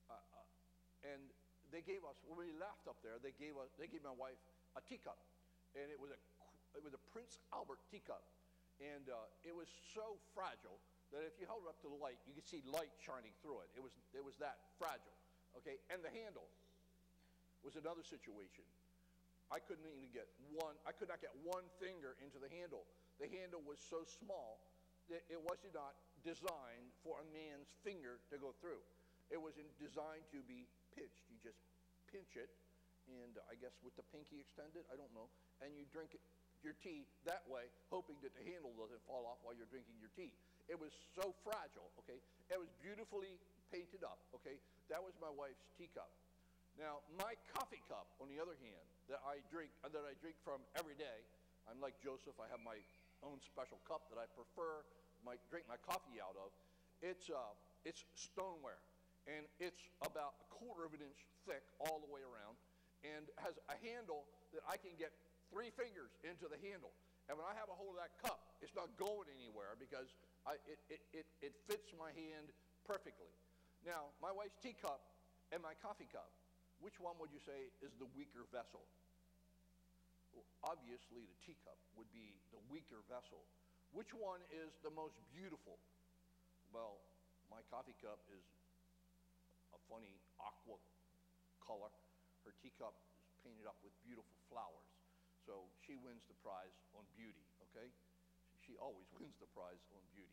they gave us, when we left up there, they gave my wife a teacup, and it was a Prince Albert teacup, and it was so fragile that if you held it up to the light, you could see light shining through it. It was that fragile, okay? And the handle was another situation. I could not get one finger into the handle. The handle was so small that it was not designed for a man's finger to go through. It was designed to be pinched. You just pinch it, and I guess with the pinky extended, I don't know, and you drink your tea that way, hoping that the handle doesn't fall off while you're drinking your tea. It was so fragile, okay? It was beautifully painted up, okay? That was my wife's teacup. Now, my coffee cup, on the other hand, that I drink from every day, I'm like Joseph, I have my own special cup that I prefer drink my coffee out of. It's stoneware, and it's about 1/4 of an inch thick all the way around, and has a handle that I can get 3 fingers into the handle. And when I have a hold of that cup, it's not going anywhere because it fits my hand perfectly. Now, my wife's teacup and my coffee cup, which one would you say is the weaker vessel? Well, obviously, the teacup would be the weaker vessel. Which one is the most beautiful? Well, my coffee cup is a funny aqua color. Her teacup is painted up with beautiful flowers. So she wins the prize on beauty, okay? She always wins the prize on beauty.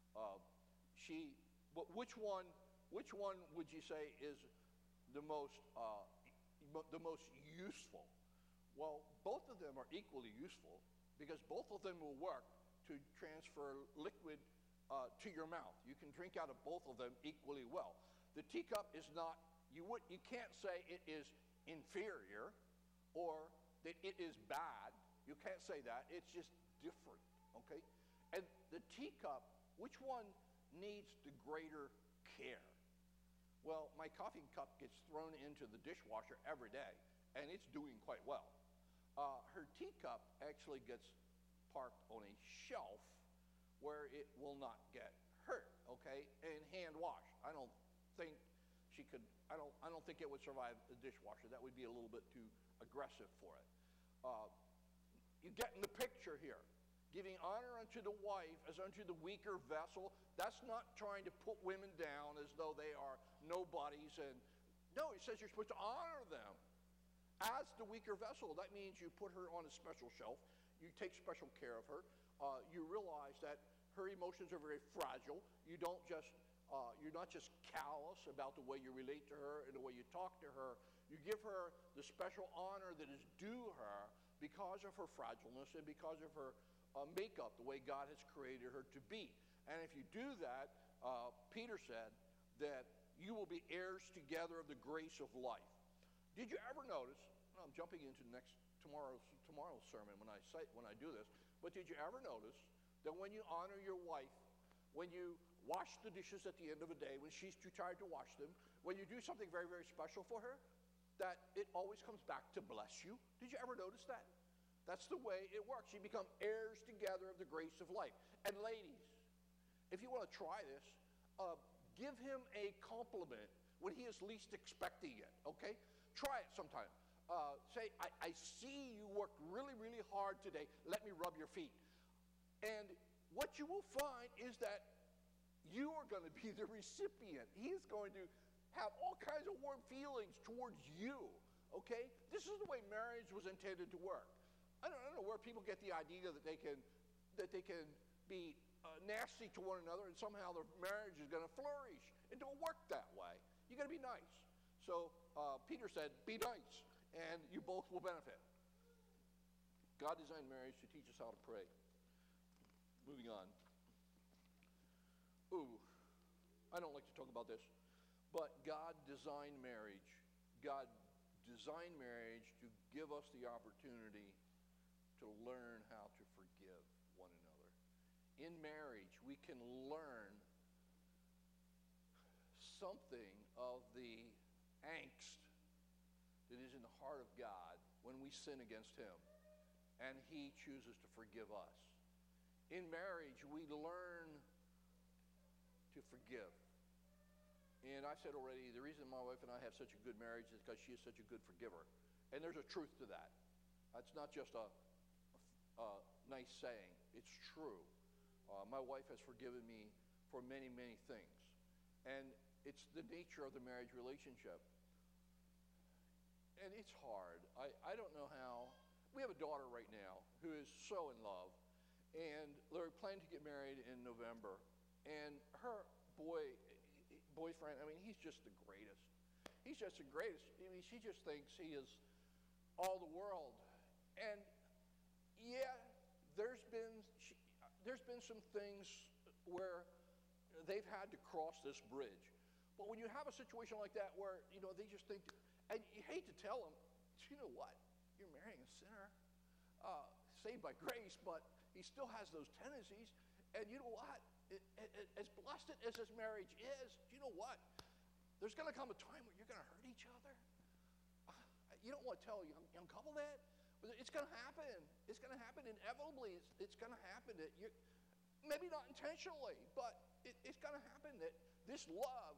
Which one would you say is the most useful? Well, both of them are equally useful because both of them will work to transfer liquid to your mouth. You can drink out of both of them equally well. The teacup is not, you can't say it is inferior or that it is bad. You can't say that. It's just different, okay? And the teacup, which one needs the greater care? Well, my coffee cup gets thrown into the dishwasher every day, and it's doing quite well. Her teacup actually gets parked on a shelf where it will not get hurt, okay, and hand washed. I don't think it would survive the dishwasher. That would be a little bit too aggressive for it. You get in the picture here. Giving honor unto the wife as unto the weaker vessel. That's not trying to put women down as though they are nobodies. And no, he says you're supposed to honor them as the weaker vessel. That means you put her on a special shelf. You take special care of her. You realize that her emotions are very fragile. You're not just callous about the way you relate to her and the way you talk to her. You give her the special honor that is due her because of her fragileness and because of her makeup, the way God has created her to be. And if you do that, Peter said that you will be heirs together of the grace of life. Did you ever notice, I'm jumping into tomorrow's sermon when I do this, but did you ever notice that when you honor your wife, when you wash the dishes at the end of the day, when she's too tired to wash them, when you do something very, very special for her, that it always comes back to bless you? Did you ever notice that? That's the way it works. You become heirs together of the grace of life. And ladies, if you want to try this, give him a compliment when he is least expecting it, okay? Try it sometime. Say, I see you worked really, really hard today. Let me rub your feet. And what you will find is that you are going to be the recipient. He is going to have all kinds of warm feelings towards you, okay? This is the way marriage was intended to work. I don't know where people get the idea that they can be nasty to one another and somehow their marriage is going to flourish. It don't work that way. You got to be nice. So Peter said, be nice, and you both will benefit. God designed marriage to teach us how to pray. Moving on. I don't like to talk about this, but God designed marriage. God designed marriage to give us the opportunity to learn how to forgive one another. In marriage, we can learn something of the angst that is in the heart of God when we sin against him, and he chooses to forgive us. In marriage, we learn to forgive. And I've said already, the reason my wife and I have such a good marriage is because she is such a good forgiver. And there's a truth to that. That's not just a nice saying. It's true. My wife has forgiven me for many, many things. And it's the nature of the marriage relationship. And it's hard. I don't know how. We have a daughter right now who is so in love. And they're planning to get married in November. And her boy, boyfriend, I mean, he's just the greatest. He's just the greatest. I mean, she just thinks he is all the world. And yeah, there's been some things where they've had to cross this bridge. But when you have a situation like that where, they just think, and you hate to tell them, you know what? You're marrying a sinner, saved by grace, but he still has those tendencies. And you know what? As blessed as this marriage is, you know what? There's going to come a time where you're going to hurt each other. You don't want to tell a young couple that, but it's going to happen. It's going to happen inevitably. It's going to happen that maybe not intentionally, but it's going to happen that this love,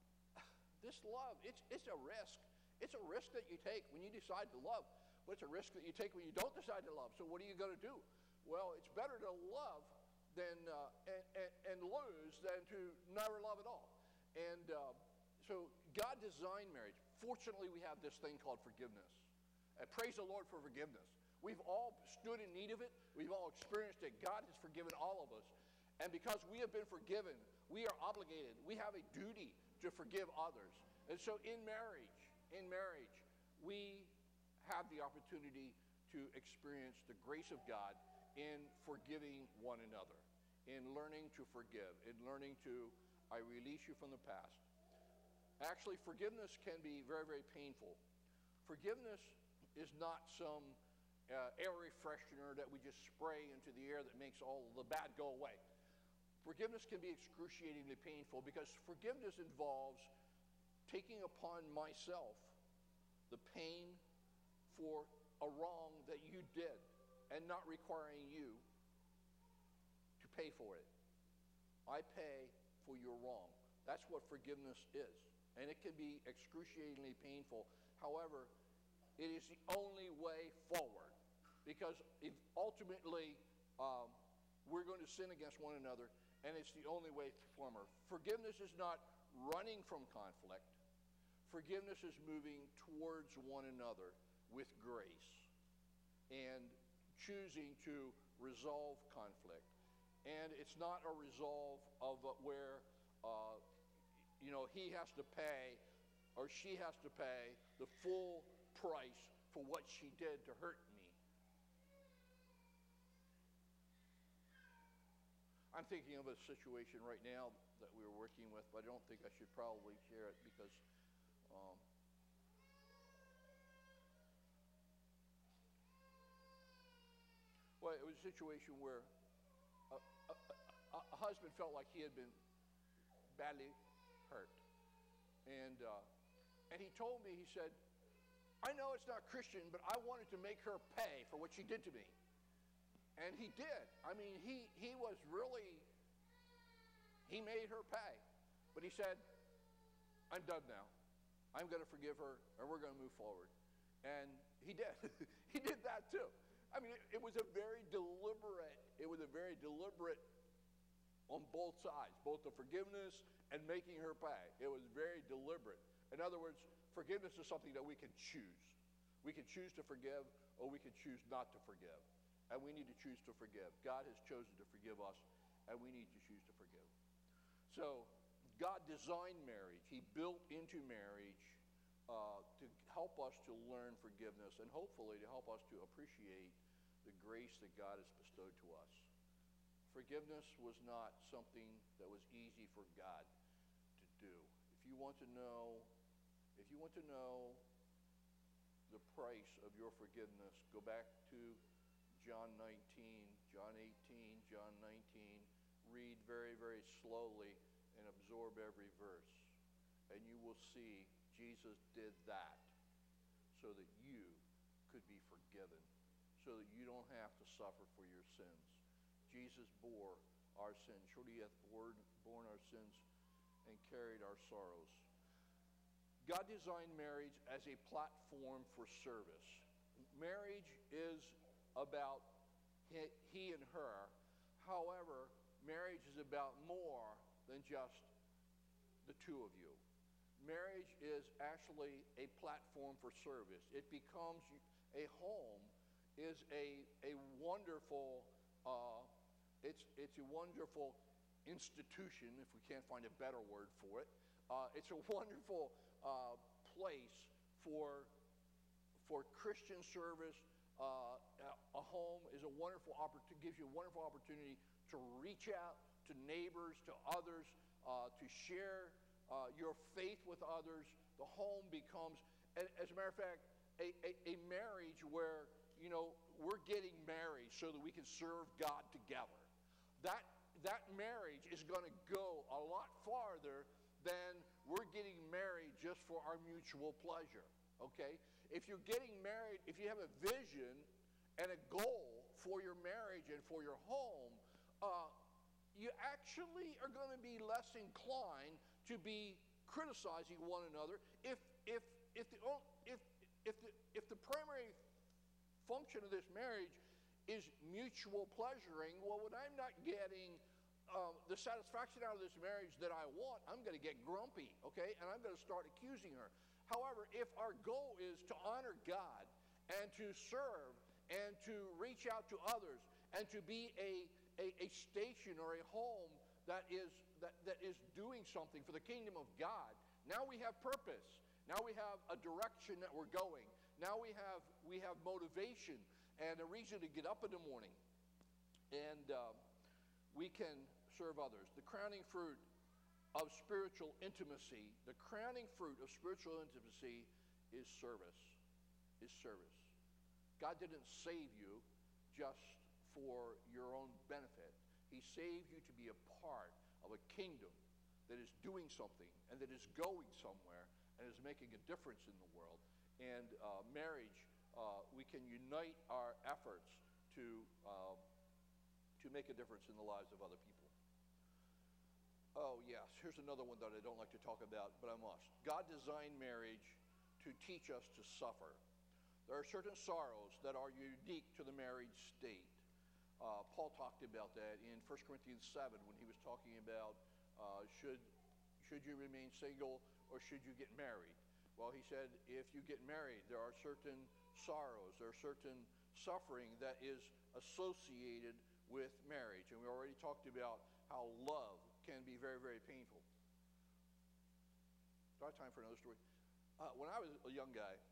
it's a risk. It's a risk that you take when you decide to love, but it's a risk that you take when you don't decide to love. So what are you going to do? Well, it's better to love than and lose than to never love at all. And so God designed marriage. Fortunately, we have this thing called forgiveness. And praise the Lord for forgiveness. We've all stood in need of it. We've all experienced it. God has forgiven all of us. And because we have been forgiven, we are obligated. We have a duty to forgive others. And so in marriage, we have the opportunity to experience the grace of God in forgiving one another, in learning to forgive, in learning to, I release you from the past. Actually, forgiveness can be very, very painful. Forgiveness is not some air refreshener that we just spray into the air that makes all the bad go away. Forgiveness can be excruciatingly painful because forgiveness involves taking upon myself the pain for a wrong that you did and not requiring you to pay for it. I pay for your wrong. That's what forgiveness is. And it can be excruciatingly painful. However, it is the only way forward. Because if ultimately we're going to sin against one another, and it's the only way forward. Forgiveness is not running from conflict. Forgiveness is moving towards one another with grace and choosing to resolve conflict. And it's not a resolve of where he has to pay or she has to pay the full price for what she did to hurt me. I'm thinking of a situation right now that we were working with, but I don't think I should probably share it because well, it was a situation where a husband felt like he had been badly hurt. And he told me, he said, I know it's not Christian, but I wanted to make her pay for what she did to me. And he did. I mean, he was really, he made her pay. But he said, I'm done now. I'm going to forgive her, and we're going to move forward. And he did. He did that too. I mean, it was a very deliberate on both sides, both the forgiveness and making her pay. It was very deliberate. In other words, forgiveness is something that we can choose. We can choose to forgive, or we can choose not to forgive. And we need to choose to forgive. God has chosen to forgive us, and we need to choose to forgive. So God designed marriage. He built into marriage to help us to learn forgiveness and hopefully to help us to appreciate the grace that God has bestowed to us. Forgiveness was not something that was easy for God to do. If you want to know the price of your forgiveness, go back to John 19, John 18, John 19. Read very, very slowly and absorb every verse. And you will see Jesus did that so that you could be forgiven, so that you don't have to suffer for your sins. Jesus bore our sins. Surely he hath borne our sins and carried our sorrows. God designed marriage as a platform for service. Marriage is about he and her. However, marriage is about more than just the two of you. Marriage is actually a platform for service. It becomes a home, is a wonderful, it's a wonderful institution, if we can't find a better word for it, It's a wonderful place for Christian service. A home is a wonderful opportunity, gives you a wonderful opportunity to reach out to neighbors, to others, to share your faith with others. The home becomes, as a matter of fact, a marriage where, we're getting married so that we can serve God together. That marriage is going to go a lot farther than we're getting married just for our mutual pleasure, okay? If you're getting married, if you have a vision and a goal for your marriage and for your home, you actually are going to be less inclined to be criticizing one another if the primary function of this marriage is mutual pleasuring. Well, when I'm not getting the satisfaction out of this marriage that I want, I'm going to get grumpy, okay? And I'm going to start accusing her. However, if our goal is to honor God and to serve and to reach out to others and to be a station or a home that is doing something for the kingdom of God, now we have purpose. Now we have a direction that we're going. Now we have motivation and a reason to get up in the morning. And we can serve others. The crowning fruit of spiritual intimacy, the crowning fruit of spiritual intimacy is service. Is service. God didn't save you just for your own benefit. He saved you to be a part of a kingdom that is doing something and that is going somewhere and is making a difference in the world. And marriage, we can unite our efforts to make a difference in the lives of other people. Oh, yes, here's another one that I don't like to talk about, but I must. God designed marriage to teach us to suffer. There are certain sorrows that are unique to the married state. Paul talked about that in 1 Corinthians 7 when he was talking about should you remain single or should you get married? Well, he said, if you get married, there are certain sorrows, there are certain suffering that is associated with marriage. And we already talked about how love can be very, very painful. Do I have time for another story? When I was a young guy,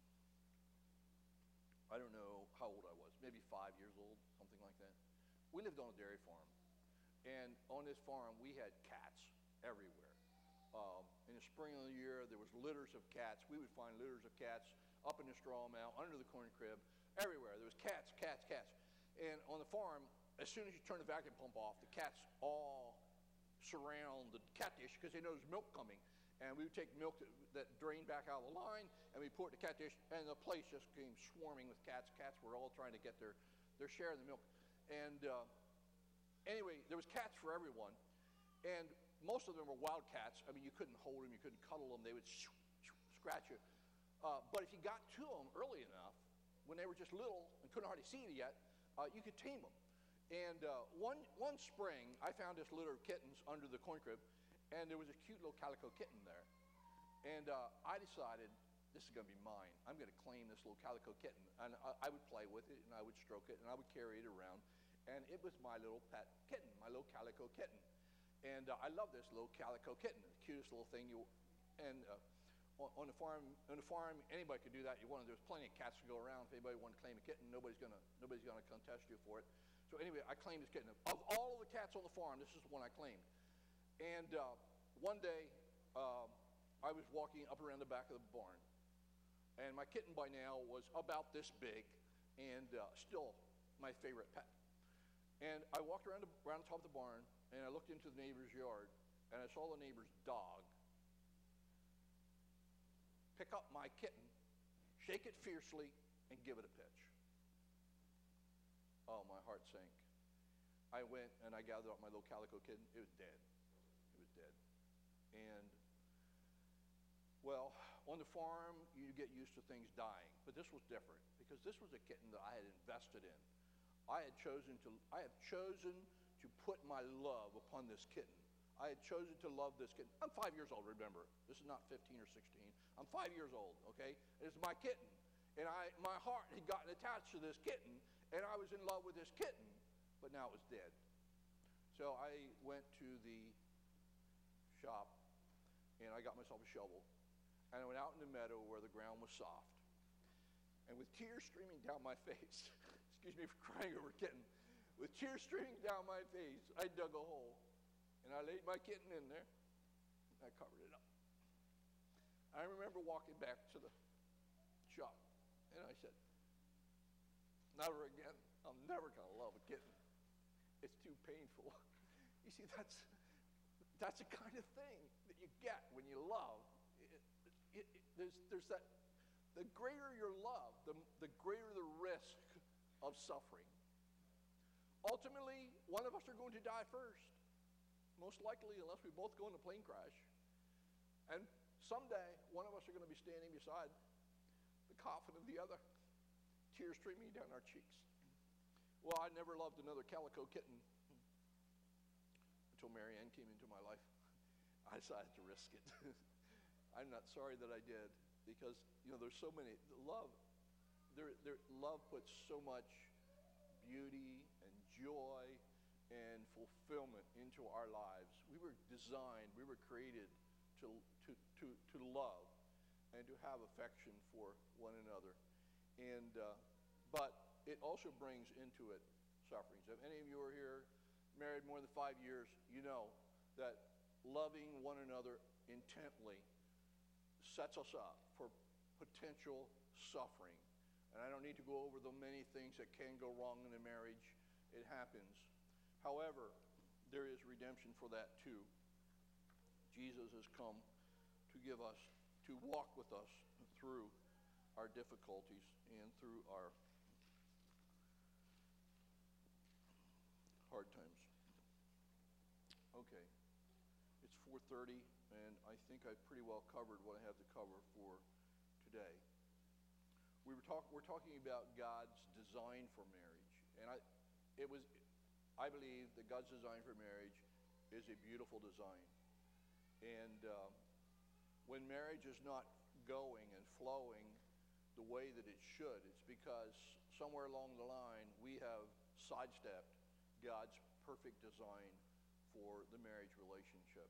I don't know how old I was, maybe 5 years old, something like that. We lived on a dairy farm. And on this farm, we had cats everywhere. In the spring of the year, there was litters of cats. We would find litters of cats up in the straw mound, under the corn crib, everywhere. There was cats. And on the farm, as soon as you turn the vacuum pump off, the cats all surround the cat dish because they know there's milk coming. And we would take milk that drained back out of the line, and we pour it in the cat dish, and the place just came swarming with cats. Cats were all trying to get their share of the milk. And anyway, there was cats for everyone. And most of them were wild cats. I mean, you couldn't hold them, you couldn't cuddle them. They would scratch you. But if you got to them early enough, when they were just little and couldn't hardly see you yet, you could tame them. And one spring, I found this litter of kittens under the corn crib, and there was a cute little calico kitten there. And I decided, this is going to be mine. I'm going to claim this little calico kitten. And I would play with it, and I would stroke it, and I would carry it around. And it was my little pet kitten, my little calico kitten. And I love this little calico kitten, the cutest little thing. On the farm, anybody could do that. There's plenty of cats to go around. If anybody wanted to claim a kitten, nobody's gonna contest you for it. So anyway, I claimed this kitten. Of all of the cats on the farm, this is the one I claimed. And one day, I was walking up around the back of the barn, and my kitten by now was about this big, and still my favorite pet. And I walked around the top of the barn, and I looked into the neighbor's yard, and I saw the neighbor's dog pick up my kitten, shake it fiercely, and give it a pitch. Oh, my heart sank. I went and I gathered up my little calico kitten. It was dead. It was dead. And, well, on the farm, you get used to things dying. But this was different because this was a kitten that I had invested in. I have chosen to put my love upon this kitten. I had chosen to love this kitten. I'm 5 years old, remember. This is not 15 or 16. I'm 5 years old, okay? It's my kitten. And my heart had gotten attached to this kitten, and I was in love with this kitten, but now it was dead. So I went to the shop, and I got myself a shovel, and I went out in the meadow where the ground was soft. And with tears streaming down my face, excuse me for crying over a kitten, with tears streaming down my face, I dug a hole, and I laid my kitten in there, and I covered it up. I remember walking back to the shop, and I said, never again. I'm never going to love a kitten. It's too painful. You see, that's the kind of thing that you get when you love. There's that. The greater your love, the greater the risk of suffering. Ultimately, one of us are going to die first, most likely, unless we both go in a plane crash. And someday, one of us are going to be standing beside the coffin of the other, tears streaming down our cheeks. Well, I never loved another calico kitten until Marianne came into my life. I decided to risk it. I'm not sorry that I did, because there's so many love. Love puts so much beauty and joy and fulfillment into our lives. We were designed, we were created to love and to have affection for one another. And but it also brings into it sufferings. If any of you are here married more than 5 years, you know that loving one another intently sets us up for potential suffering. And I don't need to go over the many things that can go wrong in a marriage. It happens. However, there is redemption for that too. Jesus has come to give us, to walk with us through our difficulties and through our hard times. Okay, it's 4:30, and I think I've pretty well covered what I have to cover for today. We're talking about God's design for marriage, and I believe that God's design for marriage is a beautiful design. And when marriage is not going and flowing the way that it should, it's because somewhere along the line we have sidestepped God's perfect design for the marriage relationship.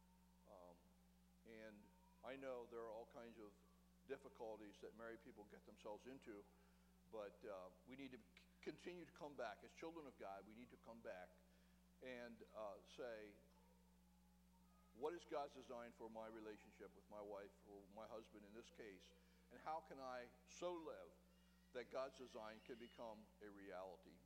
And I know there are all kinds of difficulties that married people get themselves into, but we need to continue to come back. As children of God, we need to come back and say, what is God's design for my relationship with my wife or my husband in this case, and how can I so live that God's design can become a reality?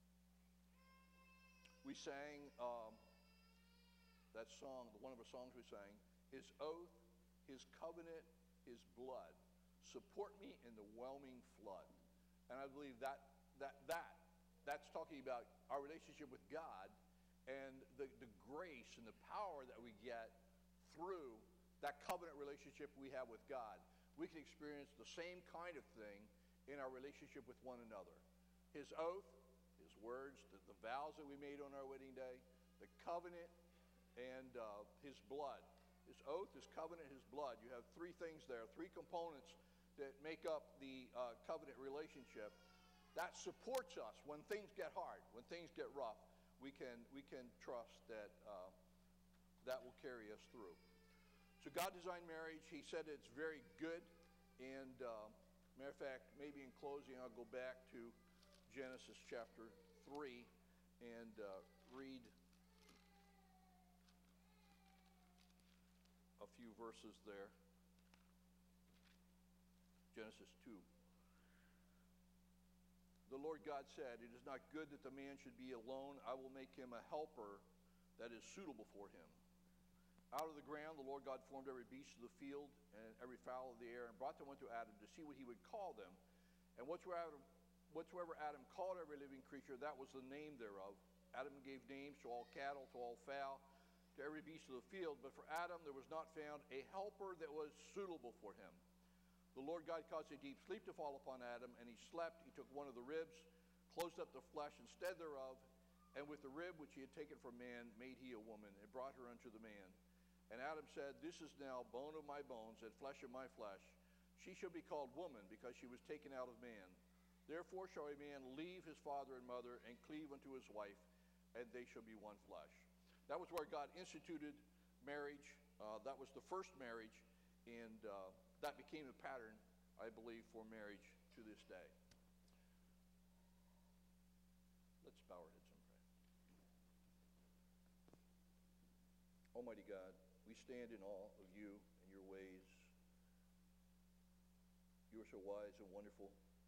We sang that song, one of the songs we sang, His oath, His covenant, His blood, support me in the whelming flood. And I believe that's talking about our relationship with God and the grace and the power that we get through that covenant relationship we have with God. We can experience the same kind of thing in our relationship with one another. His oath, His words, the vows that we made on our wedding day, the covenant, and His blood. His oath, His covenant, His blood. You have three things there, three components that make up the covenant relationship that supports us when things get hard, when things get rough. We can trust that that will carry us through. So God designed marriage. He said it's very good. And matter of fact, maybe in closing, I'll go back to Genesis chapter 3 and read a few verses there. Genesis 2. The Lord God said, "It is not good that the man should be alone. I will make him a helper that is suitable for him." Out of the ground, the Lord God formed every beast of the field and every fowl of the air and brought them unto Adam to see what he would call them. And whatsoever Adam called every living creature, that was the name thereof. Adam gave names to all cattle, to all fowl, to every beast of the field. But for Adam there was not found a helper that was suitable for him. The Lord God caused a deep sleep to fall upon Adam, and he slept. He took one of the ribs, closed up the flesh instead thereof, and with the rib which he had taken from man made he a woman, and brought her unto the man. And Adam said, "This is now bone of my bones and flesh of my flesh. She shall be called woman, because she was taken out of man. Therefore shall a man leave his father and mother and cleave unto his wife, and they shall be one flesh." That was where God instituted marriage That was the first marriage, and that became a pattern, I believe, for marriage to this day. Let's bow our heads and pray. Almighty God, we stand in awe of you and your ways. You are so wise and wonderful.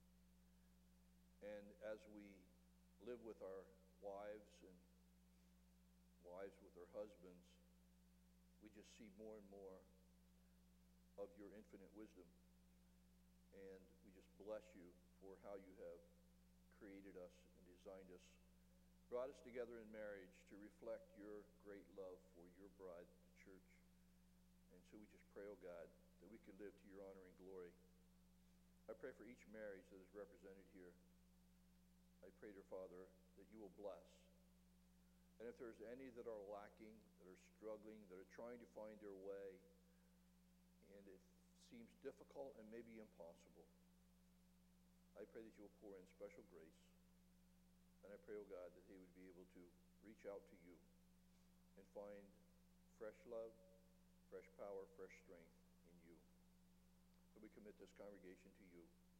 And as we live with our wives and wives with their husbands, we just see more and more of your infinite wisdom. And we just bless you for how you have created us and designed us, brought us together in marriage to reflect your great love for your bride, the church. And so we just pray, oh God, that we can live to your honor and glory. I pray for each marriage that is represented here. I pray, dear Father, that you will bless. And if there's any that are lacking, that are struggling, that are trying to find their way, and it seems difficult and maybe impossible, I pray that you will pour in special grace. And I pray, oh God, that they would be able to reach out to you and find fresh love, fresh power, fresh strength in you. So we commit this congregation to you.